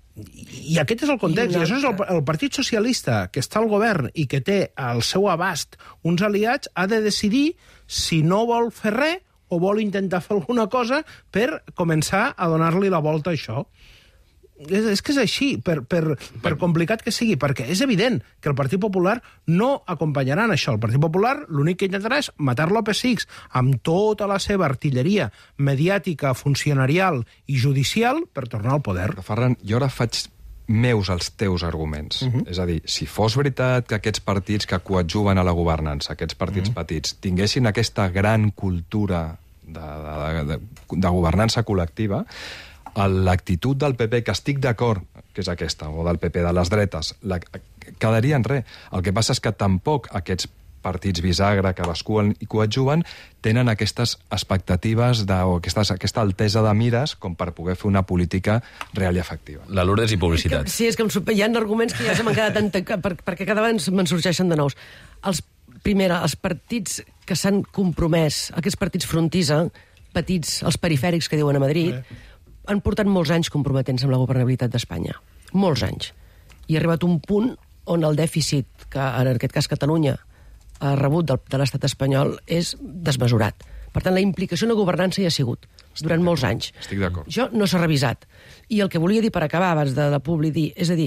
I aquest és el context, i això és el Partit Socialista, que està al govern i que té al seu abast uns aliats, ha de decidir si no vol fer res o vol intentar fer alguna cosa per començar a donar-li la volta a això. és que és així, per complicat que sigui, perquè és evident que el Partit Popular no acompanyarà en això. El Partit Popular l'únic que intentarà és matar López Six amb tota la seva artilleria mediàtica, funcionarial i judicial per tornar al poder. Ferran, jo ara faig meus els teus arguments. És a dir, si fos veritat que aquests partits que coadjuven a la governança, aquests partits petits, tinguessin aquesta gran cultura de governança col·lectiva, l'actitud del PP, que estic d'acord que és aquesta, o del PP de les dretes, quedaria en res. El que passa és que tampoc aquests partits bisagra que bascuen i coadjuven tenen aquestes expectatives o aquesta altesa de mires com per poder fer una política real i efectiva. La Lourdes i publicitat. Sí, és que hi ha arguments que ja se m'han quedat perquè cada vegada me'n sorgeixen de nous. Primera, els partits que s'han compromès, aquests partits frontissa, petits, els perifèrics que diuen a Madrid, han portat molts anys comprometent-se amb la governabilitat d'Espanya. Molts anys. I ha arribat un punt on el dèficit, que en aquest cas Catalunya ha rebut de l'estat espanyol, és desmesurat. Per tant, la implicació en la governança hi ha sigut durant molts anys. Estic d'acord. Això no s'ha revisat. I el que volia dir per acabar, abans de la publi dir, és a dir,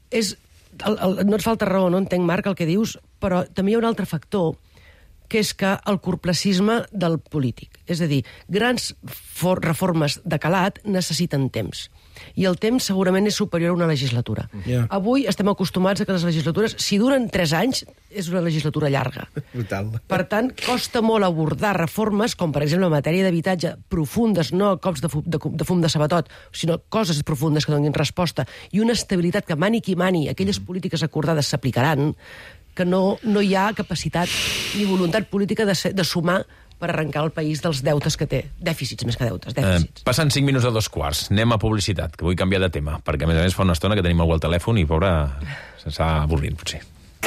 no et falta raó, no entenc, Marc, el que dius, però també hi ha un altre factor, que és que el corporacisme del polític. És a dir, grans reformes de calat necessiten temps. I el temps segurament és superior a una legislatura. Avui estem acostumats a que les legislatures, si duren 3 anys, és una legislatura llarga. Brutal. Per tant, costa molt abordar reformes, com per exemple en matèria d'habitatge, profundes, no cops de fum de sabatot, sinó coses profundes que donin resposta, i una estabilitat que mani qui mani, aquelles polítiques acordades s'aplicaran, que no hi ha capacitat ni voluntat política de sumar per arrencar el país dels deutes que té. Dèficits, més que deutes, dèficits. Passen 5 minuts a 2:15. Anem a publicitat, que vull canviar de tema, perquè a més fa una estona que tenim algú al telèfon i, pobre, s'està avorrint, potser.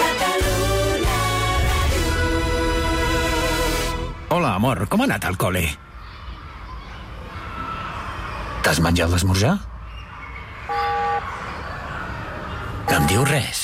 Hola, amor, com ha anat al col·le? T'has menjat l'esmorzar? No em dius res.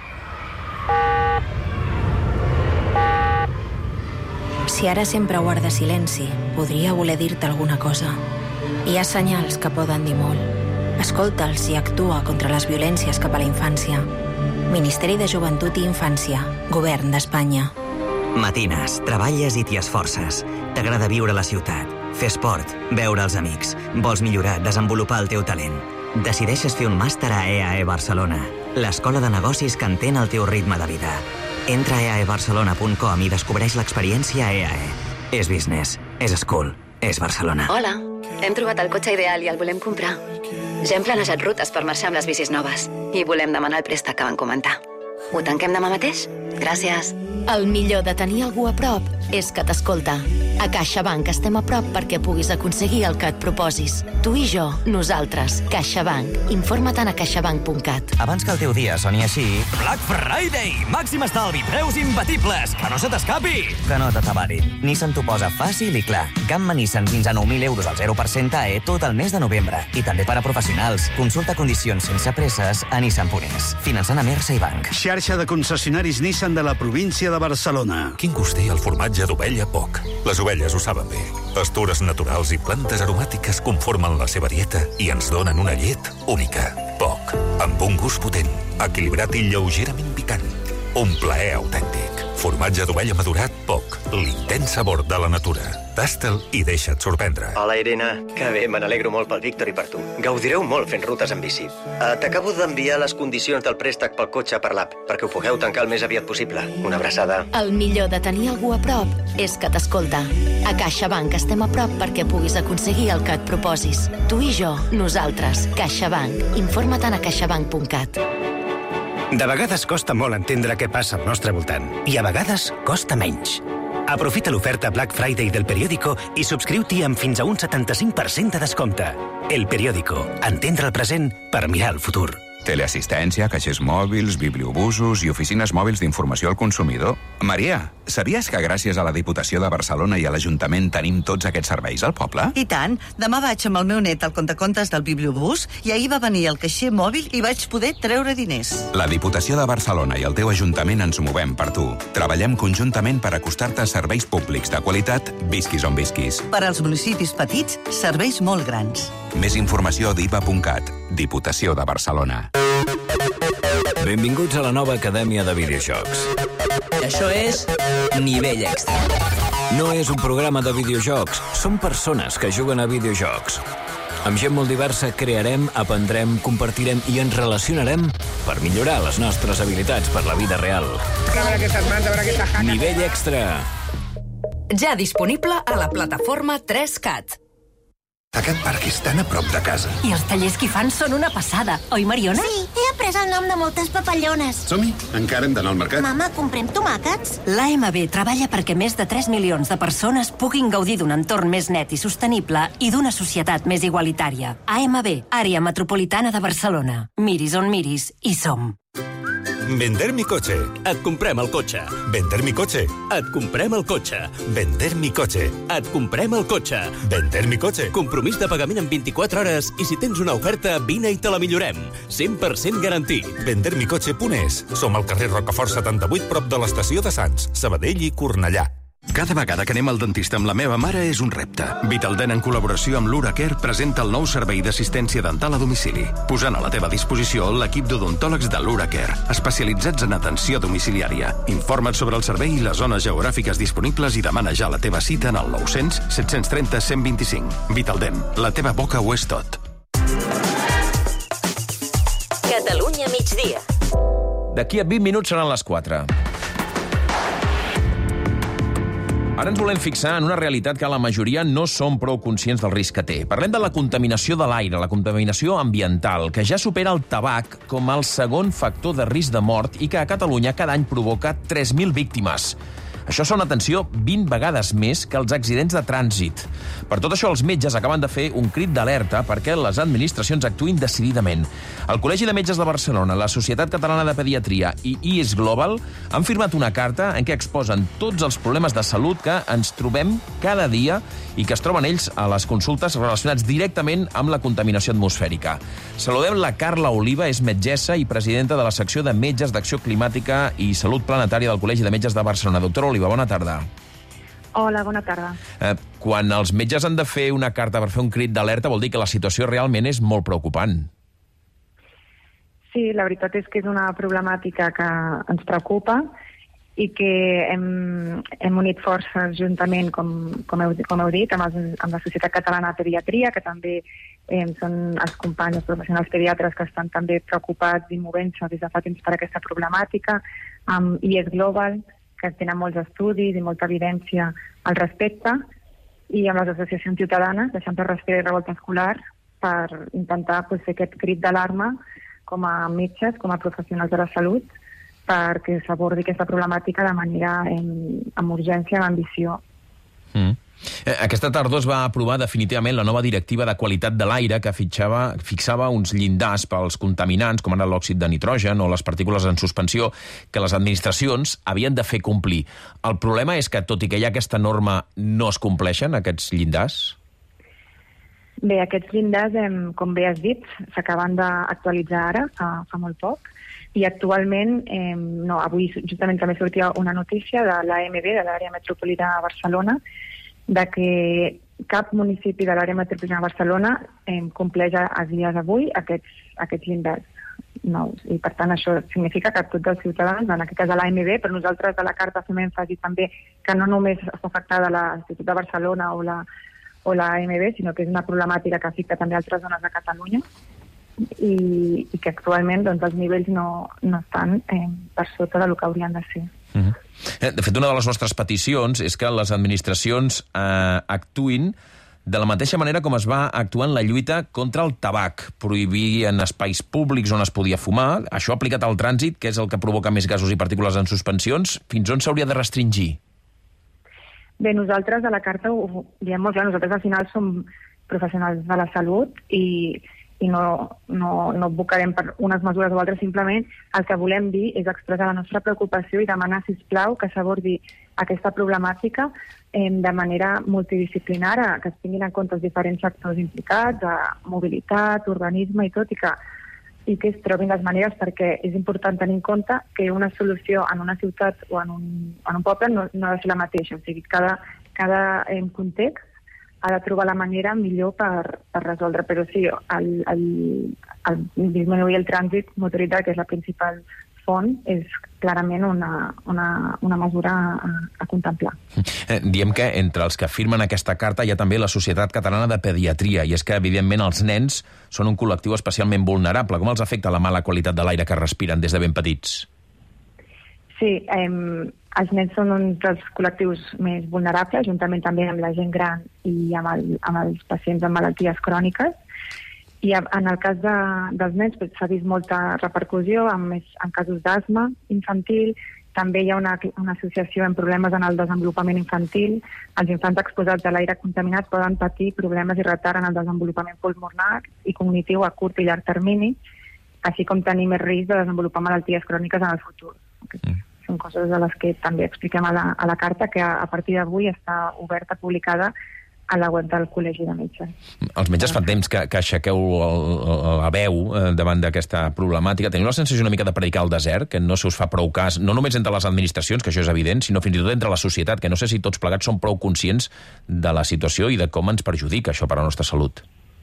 Si ara sempre guarda silenci, podria voler dir-te alguna cosa. Hi ha senyals que poden dir molt. Escolta'ls i actua contra les violències cap a la infància. Ministeri de Joventut i Infància, Govern d'Espanya. Matines, treballes i t'hi esforces. T'agrada viure a la ciutat, fer esport, veure els amics. Vols millorar, desenvolupar el teu talent. Decideixes fer un màster a EAE Barcelona, l'escola de negocis que entén el teu ritme de vida. Entra a eaebarcelona.com i descobreix l'experiència EAE. És business, és school, és Barcelona. Hola, hem trobat el cotxe ideal i el volem comprar. Ja hem planejat rutes per marxar amb les bicis noves i volem demanar el préstec que van comentar. Ho tanquem demà mateix? Gràcies. El millor de tenir algú a prop és que t'escolta. A CaixaBank estem a prop perquè puguis aconseguir el que et proposis. Tu i jo, nosaltres. CaixaBank. Informa't a caixabank.cat. Abans que el teu dia soni així... Black Friday! Màxim estalvi, preus imbatibles! Que no se t'escapi! Que no t'atabarin. Nissan t'ho posa fàcil i clar. Gamma Nissan fins a 9.000 euros al 0% AE tot el mes de novembre. I també per a professionals. Consulta condicions sense presses a Nissan.es. Finançant a Mersa i Banc. Xarxa de concessionaris Nissan de la província de Barcelona. Quin gust té el formatge d'ovella Poc? Les ovelles ho saben bé. Pastures naturals i plantes aromàtiques conformen la seva dieta i ens donen una llet única. Poc, amb un gust potent, equilibrat i lleugerament picant. Un plaer autèntic. Formatge d'ovella madurat Poc, l'intens sabor de la natura. Tasta'l i deixa't sorprendre. Hola, Irene. Que bé, me n'alegro molt pel Víctor i per tu. Gaudireu molt fent rutes en bici. T'acabo d'enviar les condicions del préstec pel cotxe per l'app, perquè ho pugueu tancar el més aviat possible. Una abraçada. El millor de tenir algú a prop és que t'escolta. A CaixaBank estem a prop perquè puguis aconseguir el que et proposis. Tu i jo, nosaltres. CaixaBank. Informa't a caixabank.cat. De vegades costa molt entendre què passa al nostre voltant, i a vegades costa menys. Aprofita l'oferta Black Friday del Periódico i subscriu-t'hi amb fins a un 75% de descompte. El Periódico. Entendre el present per mirar el futur. Teleassistència, caixers mòbils, bibliobusos i oficines mòbils d'informació al consumidor. Maria, sabies que gràcies a la Diputació de Barcelona i a l'Ajuntament tenim tots aquests serveis al poble? I tant. Demà vaig amb el meu net al contacontes del bibliobús i ahir va venir el caixer mòbil i vaig poder treure diners. La Diputació de Barcelona i el teu Ajuntament ens movem per tu. Treballem conjuntament per acostar-te a serveis públics de qualitat, visquis on visquis. Per als municipis petits, serveis molt grans. Més informació a diva.cat. Diputació de Barcelona. Benvinguts a la nova Acadèmia de Videojocs. Això és Nivell Extra. No és un programa de videojocs, són persones que juguen a videojocs. Amb gent molt diversa crearem, aprendrem, compartirem i ens relacionarem per millorar les nostres habilitats per la vida real. Nivell Extra. Ja disponible a la plataforma 3CAT. Aquest parc és tan a prop de casa. I els tallers que hi fan són una passada, oi, Mariona? Sí, he après el nom de moltes papallones. Som-hi, encara hem d'anar al mercat. Mama, comprem tomàquets? L'AMB treballa perquè més de 3 milions de persones puguin gaudir d'un entorn més net i sostenible i d'una societat més igualitària. AMB, Àrea Metropolitana de Barcelona. Miris on miris, hi som. Vender mi coche. Et comprem el cotxe. Vender mi coche. Et comprem el cotxe. Vender mi coche. Et comprem el cotxe. Vender mi coche. Compromís de pagament en 24 hores i si tens una oferta, vine i te la millorem. 100% garantit. Vendermicoche.es. Som al carrer Rocafort 78, prop de l'estació de Sants, Sabadell i Cornellà. Cada vegada que anem al dentista amb la meva mare és un repte. Vitaldent, en col·laboració amb l'Uracare, presenta el nou servei d'assistència dental a domicili, posant a la teva disposició l'equip d'odontòlegs de l'Uracare, especialitzats en atenció domiciliària. Informa't sobre el servei i les zones geogràfiques disponibles i demana ja la teva cita en el 900 730 125. Vitaldent, la teva boca ho és tot. Catalunya migdia. D'aquí a 20 minuts seran les 4. Ara ens volem fixar en una realitat que la majoria no som prou conscients del risc que té. Parlem de la contaminació de l'aire, la contaminació ambiental, que ja supera el tabac com el segon factor de risc de mort i que a Catalunya cada any provoca 3.000 víctimes. Això són, atenció, 20 vegades més que els accidents de trànsit. Per tot això, els metges acaben de fer un crit d'alerta perquè les administracions actuïn decididament. El Col·legi de Metges de Barcelona, la Societat Catalana de Pediatria i IS Global han firmat una carta en què exposen tots els problemes de salut que ens trobem cada dia i que es troben ells a les consultes relacionats directament amb la contaminació atmosfèrica. Saludem la Carla Oliva, és metgessa i presidenta de la secció de Metges d'Acció Climàtica i Salut Planetària del Col·legi de Metges de Barcelona. Doctora Oliva, bona tarda. Hola, bona tarda. Quan els metges han de fer una carta per fer un crit d'alerta, vol dir que la situació realment és molt preocupant. Sí, la veritat és que és una problemàtica que ens preocupa i que hem unit forces juntament, com heu dit, amb la Societat Catalana de Pediatria, que també són els companys, els professionals pediatres que estan també preocupats i movent-se des de fa temps per aquesta problemàtica, amb IS Global, que tenen molts estudis i molta evidència al respecte, i amb les associacions ciutadanes, Eixampla Respira i Revolta Escolar, per intentar fer aquest crit d'alarma com a metges, com a professionals de la salut, perquè s'abordi aquesta problemàtica de manera amb urgència, amb ambició. Aquesta tardor es va aprovar definitivament la nova directiva de qualitat de l'aire que fixava uns llindars pels contaminants, com ara l'òxid de nitrogen o les partícules en suspensió, que les administracions havien de fer complir. El problema és que, tot i que hi ha aquesta norma, no es compleixen aquests llindars? Bé, aquests llindars, com bé has dit, s'acaben d'actualitzar ara, fa molt poc, i actualment, avui justament també sortia una notícia de l'AMB, de l'Àrea Metropolitana de Barcelona, de que cap municipi de l'àrea metropolitana de Barcelona compleix a dies d'avui aquests llindars nous. I per tant això significa que tots els ciutadans, en aquest cas de l'AMB, però nosaltres a la carta fem èmfasi també que no només està afectada l'Institut de Barcelona o l'AMB, sinó que és una problemàtica que afecta també altres zones de Catalunya i que actualment els nivells no estan per sota del que haurien de ser. De fet, una de les nostres peticions és que les administracions actuïn de la mateixa manera com es va actuar en la lluita contra el tabac, prohibir en espais públics on es podia fumar, això aplicat al trànsit, que és el que provoca més gasos i partícules en suspensions, fins on s'hauria de restringir? Bé, nosaltres a la carta ho diem molt clar, nosaltres al final som professionals de la salut i no advocarem per unes mesures o altres, simplement el que volem dir és expressar la nostra preocupació i demanar, sisplau, que s'abordi aquesta problemàtica de manera multidisciplinària, que es tinguin en compte els diferents sectors implicats, mobilitat, urbanisme i tot, i que es trobin les maneres, perquè és important tenir en compte que una solució en una ciutat o en un poble no ha de ser la mateixa. O sigui, cada context ha de trobar la manera millor per resoldre. Però sí, el disminuir el trànsit motoritzat, que és la principal font, és clarament una mesura a contemplar. Diem que entre els que firmen aquesta carta hi ha també la Societat Catalana de Pediatria, i és que, evidentment, els nens són un col·lectiu especialment vulnerable. Com els afecta la mala qualitat de l'aire que respiren des de ben petits? Sí, els nens són un dels col·lectius més vulnerables, juntament també amb la gent gran i amb els pacients amb malalties cròniques. I en el cas dels nens s'ha vist molta repercussió en casos d'asma infantil. També hi ha una associació amb problemes en el desenvolupament infantil. Els infants exposats a l'aire contaminat poden patir problemes i retard en el desenvolupament pulmonar i cognitiu a curt i llarg termini, així com tenir més risc de desenvolupar malalties cròniques en el futur. Són coses a les que també expliquem a la carta, que a partir d'avui està oberta, publicada a la web del Col·legi de Metges. Els metges fa temps que aixequeu la veu davant d'aquesta problemàtica. Teniu la sensació una mica de predicar al desert, que no se us fa prou cas, no només entre les administracions, que això és evident, sinó fins i tot entre la societat, que no sé si tots plegats som prou conscients de la situació i de com ens perjudica això per a la nostra salut.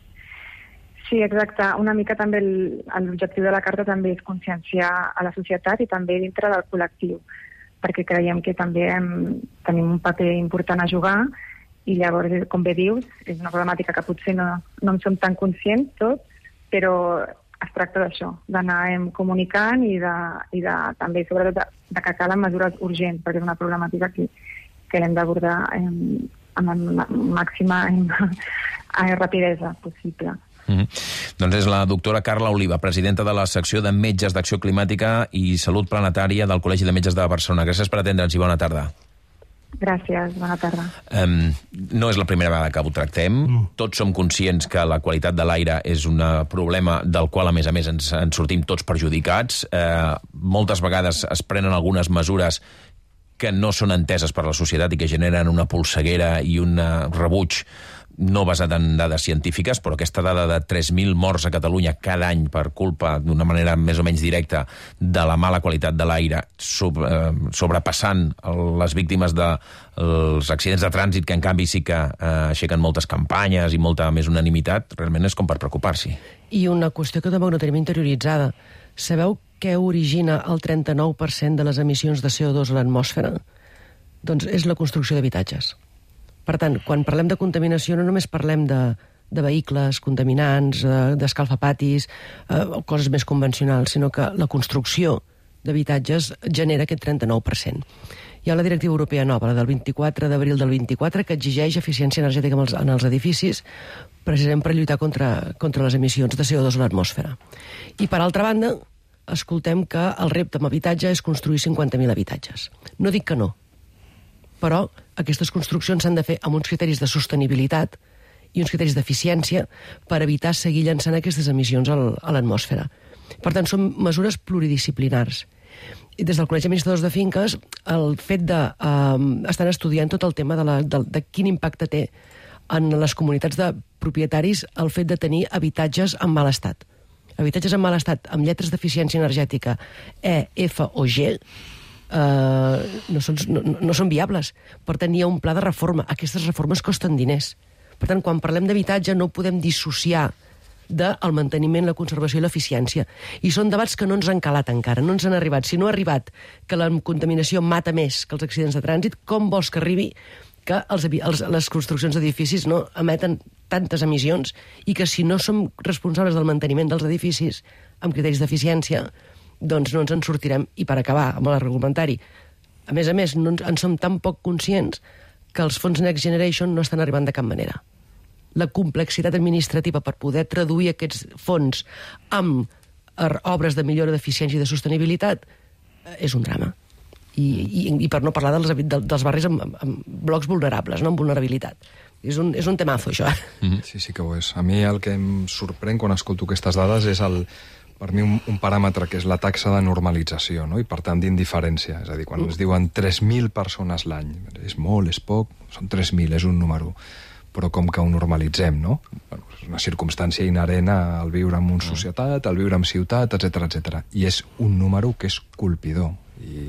Sí, exacte. Una mica també l'objectiu de la carta també és conscienciar a la societat i també dintre del col·lectiu, perquè creiem que també tenim un paper important a jugar. I llavors, com bé dius, és una problemàtica que potser no en som tan conscients tots, però es tracta d'això, d'anar comunicant i també, sobretot, que calen mesures urgents, perquè és una problemàtica que l'hem d'abordar amb la màxima rapidesa possible. Doncs és la doctora Carla Oliva, presidenta de la secció de Metges d'Acció Climàtica i Salut Planetària del Col·legi de Metges de Barcelona. Gràcies per atendre'ns i bona tarda. Gràcies, bona tarda. No és la primera vegada que ho tractem. Tots som conscients que la qualitat de l'aire és un problema del qual, a més, ens sortim tots perjudicats. Moltes vegades es prenen algunes mesures que no són enteses per la societat i que generen una polseguera i un rebuig no basat en dades científiques, però aquesta dada de 3.000 morts a Catalunya cada any per culpa, d'una manera més o menys directa, de la mala qualitat de l'aire, sobrepassant les víctimes dels accidents de trànsit, que en canvi sí que aixequen moltes campanyes i molta més unanimitat, realment és com per preocupar-s'hi. I una qüestió que tampoc no tenim interioritzada. Sabeu què origina el 39% de les emissions de CO2 a l'atmosfera? Doncs és la construcció d'habitatges. Per tant, quan parlem de contaminació no només parlem de vehicles contaminants, d'escalfapatis, coses més convencionals, sinó que la construcció d'habitatges genera aquest 39%. Hi ha la directiva europea nova, la del 24 d'abril del 24, que exigeix eficiència energètica en els edificis, precisament per lluitar contra les emissions de CO2 a l'atmosfera. I, per altra banda, escoltem que el repte amb habitatge és construir 50.000 habitatges. No dic que no, però aquestes construccions s'han de fer amb uns criteris de sostenibilitat i uns criteris d'eficiència per evitar seguir llançant aquestes emissions a l'atmosfera. Per tant, són mesures pluridisciplinars. I des del Col·legi d'Administradors de Finques, el fet estan estudiant tot el tema de quin impacte té en les comunitats de propietaris el fet de tenir habitatges en mal estat. Habitatges en mal estat amb lletres d'eficiència energètica E, F o G no són viables. Per tant, hi ha un pla de reforma. Aquestes reformes costen diners. Per tant, quan parlem d'habitatge no podem dissociar del manteniment, la conservació i l'eficiència. I són debats que no ens han calat encara, no ens han arribat. Si no ha arribat que la contaminació mata més que els accidents de trànsit, com vols que arribi que les construccions d'edificis no emeten tantes emissions i que si no som responsables del manteniment dels edificis amb criteris d'eficiència, doncs no ens en sortirem. I per acabar amb l'argumentari, a més, no en som tan poc conscients que els fons Next Generation no estan arribant de cap manera. La complexitat administrativa per poder traduir aquests fons amb obres de millora d'eficiència i de sostenibilitat és un drama. I per no parlar dels barris amb blocs vulnerables, no amb vulnerabilitat. És un temazo, això. Sí que ho és. A mi el que em sorprèn quan escolto aquestes dades és per mi un paràmetre que és la taxa de normalització, no? I per tant d'indiferència. És a dir, quan es diuen 3.000 persones l'any, és molt, és poc, són 3.000, és un número. Però com que ho normalitzem, no? És una circumstància inherent al viure en una societat, al viure en ciutat, etc. I és un número que és colpidor.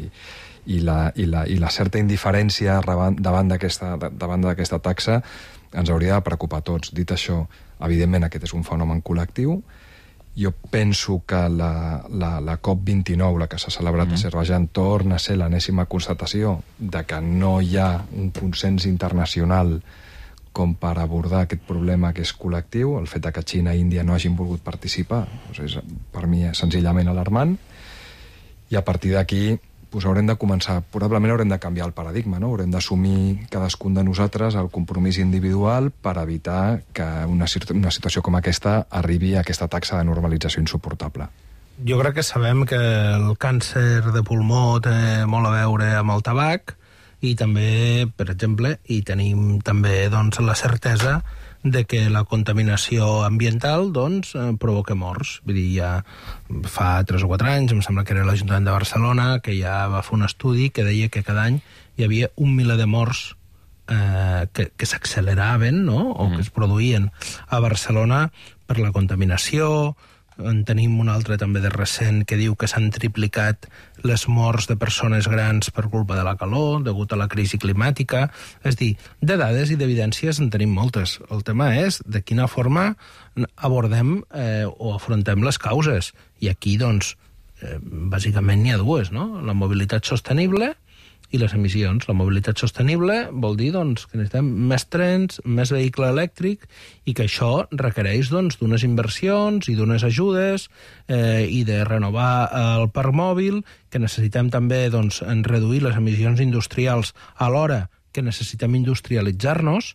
I la certa indiferència davant d'aquesta taxa ens hauria de preocupar a tots. Dit això, evidentment aquest és un fenomen col·lectiu. Jo penso que la COP29, la que s'ha celebrat a Azerbaidjan, torna a ser l'enèsima constatació de que no hi ha un consens internacional com per abordar aquest problema que és col·lectiu. El fet que Xina i Índia no hagin volgut participar, doncs per mi és senzillament alarmant. I a partir d'aquí haurem de començar, probablement haurem de canviar el paradigma, no? Haurem d'assumir cadascun de nosaltres el compromís individual per evitar que una situació com aquesta arribi a aquesta taxa de normalització insuportable. Jo crec que sabem que el càncer de pulmó té molt a veure amb el tabac i també, per exemple, i tenim també la certesa de que la contaminació ambiental provoca morts. Vull dir, ja fa 3 o 4 anys, em sembla que era l'Ajuntament de Barcelona, que ja va fer un estudi que deia que cada any hi havia 1 miler de morts que s'acceleraven, no?, o que es produïen a Barcelona per la contaminació. En tenim un altre també de recent que diu que s'han triplicat les morts de persones grans per culpa de la calor, degut a la crisi climàtica. És dir, de dades i d'evidències en tenim moltes. El tema és de quina forma abordem o afrontem les causes. I aquí, bàsicament n'hi ha dues, no? La mobilitat sostenible i les emissions. La mobilitat sostenible vol dir que necessitem més trens, més vehicle elèctric, i que això requereix d'unes inversions i d'unes ajudes i de renovar el parc mòbil, que necessitem també reduir les emissions industrials alhora que necessitem industrialitzar-nos.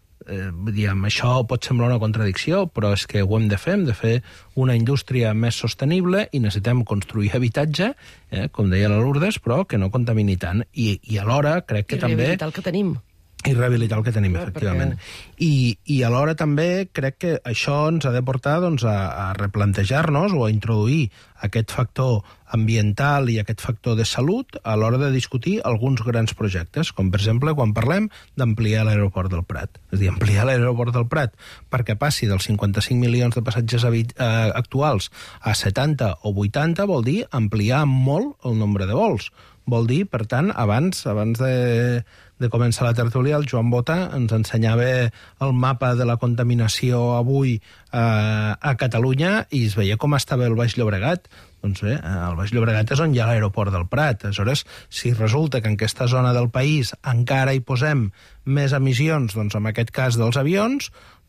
Això pot semblar una contradicció, però és que ho hem de fer una indústria més sostenible i necessitem construir habitatge, com deia la Lourdes, però que no contamini tant. I alhora crec que també... I rehabilitar el que tenim. I rehabilitar el que tenim, efectivament. I alhora també crec que això ens ha de portar a replantejar-nos o a introduir aquest factor ambiental i aquest factor de salut a l'hora de discutir alguns grans projectes, com per exemple quan parlem d'ampliar l'aeroport del Prat. És a dir, ampliar l'aeroport del Prat perquè passi dels 55 milions de passatgers actuals a 70 o 80 vol dir ampliar molt el nombre de vols. Vol dir, per tant, abans de començar la tertúlia, el Joan Bota ens ensenyava el mapa de la contaminació avui a Catalunya i es veia com estava el Baix Llobregat. Doncs bé, el Baix Llobregat és on hi ha l'aeroport del Prat. Aleshores, si resulta que en aquesta zona del país encara hi posem més emissions, en aquest cas dels avions,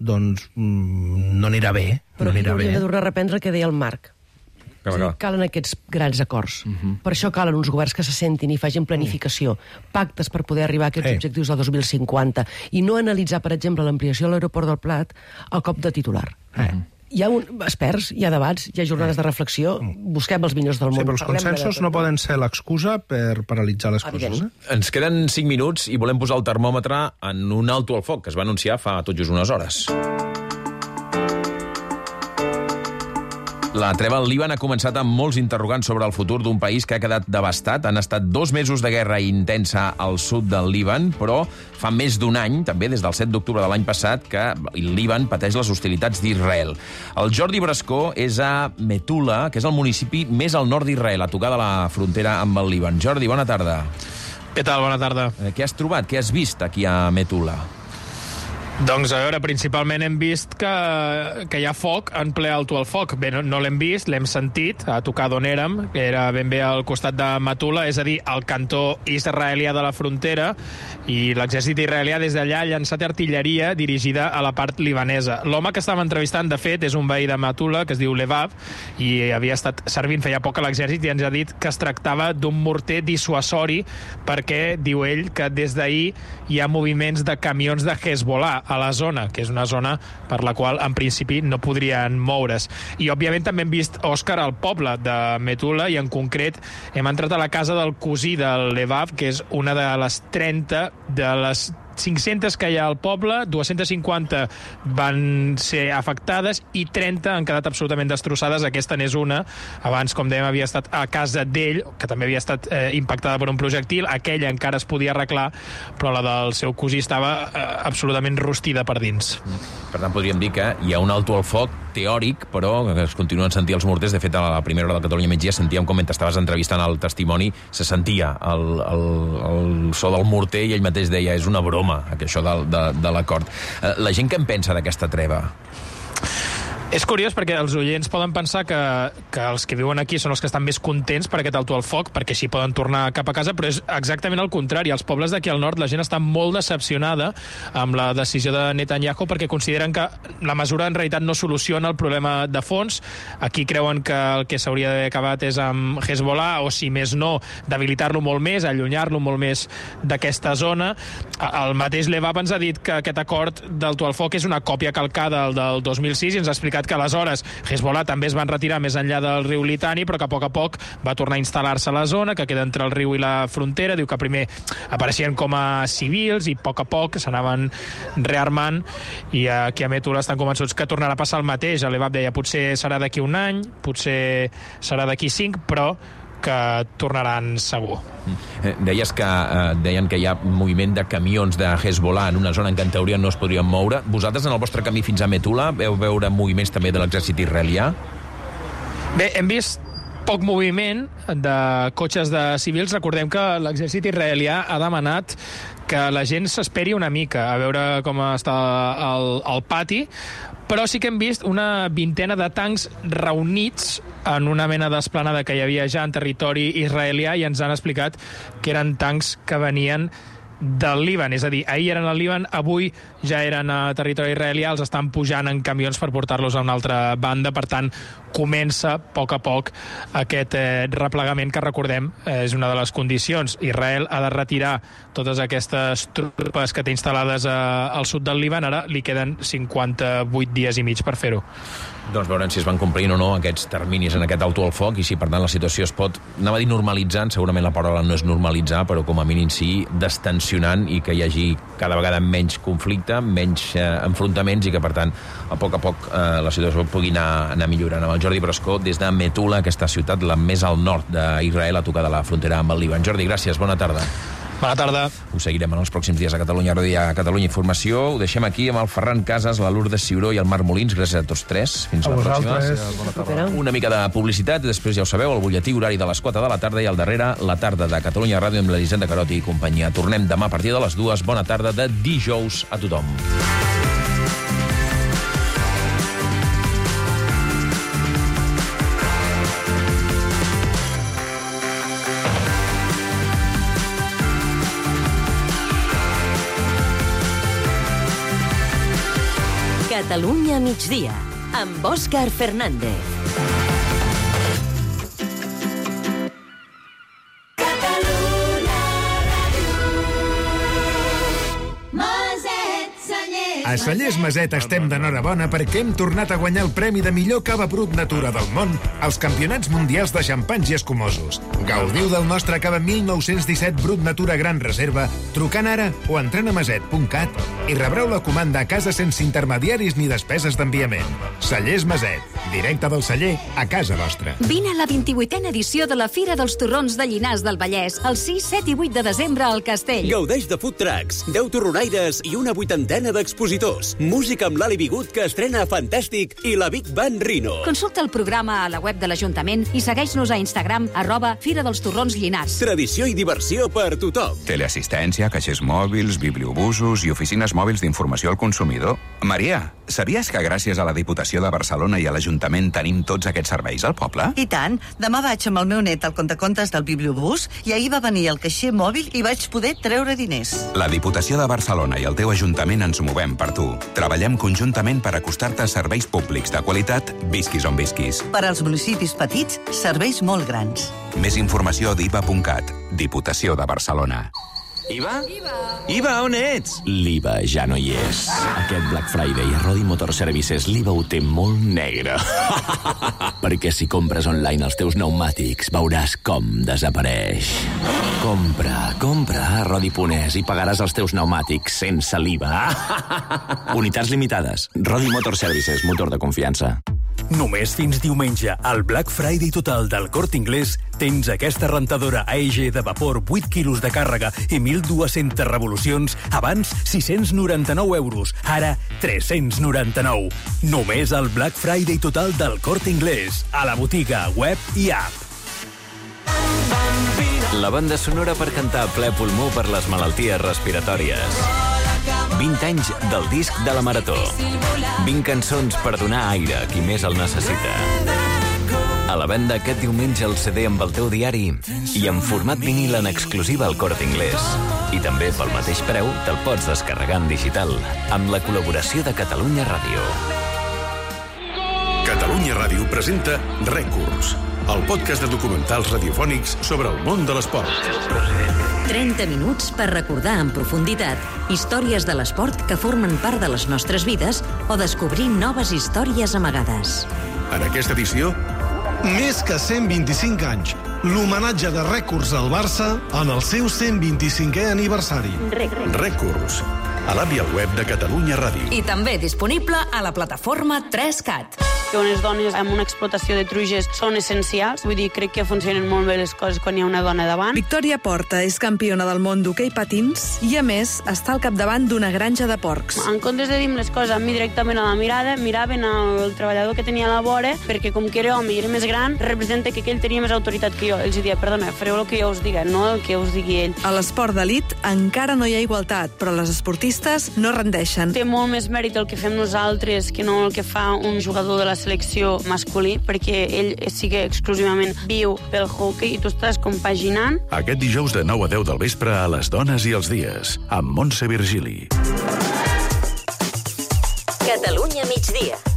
no anirà bé. Però aquí hauríem de tornar a reprendre el que deia el Marc. Calen aquests grans acords. Per això calen uns governs que se sentin i facin planificació, pactes per poder arribar a aquests objectius del 2050 i no analitzar, per exemple, l'ampliació de l'aeroport del Prat al cop de titular. Hi ha experts, hi ha debats, hi ha jornades de reflexió, busquem els millors del món. Sí, però els consensos no poden ser l'excusa per paralitzar les coses. Ens queden 5 minuts i volem posar el termòmetre en un alto al foc que es va anunciar fa tot just unes hores. La treva al Líban ha començat amb molts interrogants sobre el futur d'un país que ha quedat devastat. Han estat 2 mesos de guerra intensa al sud del Líban, però fa més d'1 any, també des del 7 d'octubre de l'any passat, que el Líban pateix les hostilitats d'Israel. El Jordi Brascó és a Metula, que és el municipi més al nord d'Israel, a tocar de la frontera amb el Líban. Jordi, bona tarda. Què tal? Bona tarda. Què has trobat? Què has vist aquí a Metula? Doncs, a veure, principalment hem vist que hi ha foc en ple alto al foc. Bé, no l'hem vist, l'hem sentit, a tocar d'on érem, que era ben bé al costat de Metula, és a dir, al cantó israelià de la frontera, i l'exèrcit israelià des d'allà ha llançat artilleria dirigida a la part libanesa. L'home que estàvem entrevistant, de fet, és un veí de Metula, que es diu Levav, i havia estat servint feia poc a l'exèrcit i ens ha dit que es tractava d'un morter dissuasori perquè, diu ell, que des d'ahir hi ha moviments de camions de Hezbollah a la zona, que és una zona per la qual en principi no podrien moure's. I òbviament també hem vist, Òscar, al poble de Metula, i en concret hem entrat a la casa del cosí del Levav, que és una de les 30 de les 500 que hi ha al poble, 250 van ser afectades i 30 han quedat absolutament destrossades. Aquesta n'és una. Abans, com dèiem, havia estat a casa d'ell, que també havia estat impactada per un projectil. Aquella encara es podia arreglar, però la del seu cosí estava absolutament rostida per dins. Per tant, podríem dir que hi ha un alto al foc teòric, però que es continuen sentint els morters. De fet, a la primera hora del Catalunya Migdia sentíem com mentre estaves entrevistant el testimoni se sentia el so del morter i ell mateix deia és una broma, això de l'acord. La gent què en pensa d'aquesta treva? És curiós perquè els oients poden pensar que els que viuen aquí són els que estan més contents per aquest alto al foc, perquè així poden tornar cap a casa, però és exactament el contrari. Als pobles d'aquí al nord la gent està molt decepcionada amb la decisió de Netanyahu perquè consideren que la mesura en realitat no soluciona el problema de fons. Aquí creuen que el que s'hauria d'haver acabat és amb Hezbollah, o si més no, debilitar-lo molt més, allunyar-lo molt més d'aquesta zona. El mateix Levab ens ha dit que aquest acord d'alto al foc és una còpia calcada del 2006 i ens ha explicat que aleshores Hezbollah també es van retirar més enllà del riu Litani, però que a poc va tornar a instal·lar-se a la zona, que queda entre el riu i la frontera. Diu que primer apareixien com a civils i a poc s'anaven rearmant, i aquí a Metula estan convençuts que tornarà a passar el mateix. A l'Evap deia potser serà d'aquí un any, potser serà d'aquí 5, però que tornaran segur. Deies que deien que hi ha moviment de camions de Hezbollah en una zona en què en teoria no es podrien moure. Vosaltres, en el vostre camí fins a Metula, veu veure moviments també de l'exèrcit israelià? Bé, hem vist poc moviment de cotxes de civils. Recordem que l'exèrcit israelià ha demanat que la gent s'esperi una mica a veure com està el pati, però sí que hem vist una vintena de tancs reunits en una mena d'esplanada que hi havia ja en territori israelià, i ens han explicat que eren tancs que venien del Líban, és a dir, ahir eren al Líban, avui ja eren a territori israelià, els estan pujant en camions per portar-los a una altra banda. Per tant, comença a poc aquest replegament que, recordem, és una de les condicions. Israel ha de retirar totes aquestes tropes que té instal·lades al sud del Líban. Ara li queden 58 dies i mig per fer-ho. Doncs veurem si es van complint o no aquests terminis en aquest alto al foc i si, per tant, la situació es pot, anava a dir normalitzant, segurament la paraula no és normalitzar, però com a mínim sí destensionant, i que hi hagi cada vegada menys conflicte, menys enfrontaments, i que, per tant, a poc la situació pugui anar millorant. Amb el Jordi Brascó, des de Metula, aquesta ciutat la més al nord d'Israel, a tocar de la frontera amb el Líban. Jordi, gràcies, bona tarda. Bona tarda. Ho seguirem en els pròxims dies a Catalunya Ràdio i a Catalunya Informació. Ho deixem aquí amb el Ferran Casas, la Lourdes Ciuró i el Marc Molins. Gràcies a tots tres. Fins a la pròxima. Gràcies, una mica de publicitat, després ja ho sabeu, el butlletí horari de les 4 de la tarda, i al darrere la tarda de Catalunya Ràdio amb l'Elisenda Caroti i companyia. Tornem demà a partir de les 2. Bona tarda de dijous a tothom. Catalunya migdia, amb Òscar Fernández. A Cellers Maset estem d'enhorabona perquè hem tornat a guanyar el premi de millor cava brut natura del món als Campionats Mundials de Xampanys i Escumosos. Gaudiu del nostre cava 1917 brut natura gran reserva trucant ara o entrant a maset.cat i rebreu la comanda a casa sense intermediaris ni despeses d'enviament. Cellers Maset, directe del celler a casa vostra. Vine a la 28a edició de la Fira dels Torrons de Llinars del Vallès, el 6, 7 i 8 de desembre al Castell. Gaudeix de food trucks, 10 torronaires i una 80ena d'expositors. Música amb l'Ali Bigut, que estrena Fantàstic, i la Big Band Rino. Consulta el programa a la web de l'Ajuntament i segueix-nos a Instagram, @Fira dels Torrons Llinars. Tradició i diversió per tothom. Teleassistència, caixers mòbils, bibliobusos i oficines mòbils d'informació al consumidor. Maria, sabies que gràcies a la Diputació de Barcelona i a l'Ajuntament tenim tots aquests serveis al poble? I tant. Demà vaig amb el meu net al contacontes del bibliobús i ahir va venir el caixer mòbil i vaig poder treure diners. La Diputació de Barcelona i el teu Ajuntament ens movem per tu. Treballem conjuntament per acostar-te a serveis públics de qualitat, visquis on visquis. Per als municipis petits, serveis molt grans. Més informació a diva.cat. Diputació de Barcelona. Iva? Iva, on ets? L'Iva ja no hi és. Aquest Black Friday a Rodi Motor Services l'Iva ho té molt negre. Perquè si compres online els teus pneumàtics veuràs com desapareix. Compra a Rodi.es i pagaràs els teus pneumàtics sense l'IVA. Unitats limitades. Rodi Motor Services, motor de confiança. Només fins diumenge, al Black Friday total del Corte Inglés, tens aquesta rentadora AEG de vapor 8 quilos de càrrega i 1.200 revolucions, abans 699 euros, ara 399. Només al Black Friday total del Corte Inglés, a la botiga, web i app. La banda sonora per cantar a ple pulmó per les malalties respiratòries. 20 anys del disc de la Marató. 20 cançons per donar aire a qui més el necessita. A la venda aquest diumenge el CD amb el teu diari i en format vinil en exclusiva al Corte Inglés. I també pel mateix preu te'l pots descarregar en digital amb la col·laboració de Catalunya Ràdio. Catalunya Ràdio presenta Rècords, el podcast de documentals radiofònics sobre el món de l'esport. 30 minuts per recordar en profunditat històries de l'esport que formen part de les nostres vides o descobrir noves històries amagades. En aquesta edició, més que 125 anys, l'homenatge de Rècords al Barça en el seu 125è aniversari. Rècords, a l'app i al web de Catalunya Ràdio. I també disponible a la plataforma 3CAT. Que unes dones amb una explotació de truges són essencials. Vull dir, crec que funcionen molt bé les coses quan hi ha una dona davant. Victòria Porta és campiona del món d'hoquei patins i, a més, està al capdavant d'una granja de porcs. En comptes de dir les coses a mi directament a la mirada, miraven el treballador que tenia a la vora, perquè com que era home i era més gran, representa que ell tenia més autoritat que jo. Ells diuen, perdona, fareu el que jo us diga, no el que us digui ell. A l'esport d'elit encara no hi ha igualtat, però les esportistes no rendeixen. Té molt més mèrit el que fem nosaltres que no el que fa un jugador de la selecció masculí, perquè ell sí que exclusivament viu pel hockey i tu estàs compaginant. Aquest dijous de 9 a 10 del vespre a Les Dones i els Dies, amb Montse Virgili. Catalunya migdia.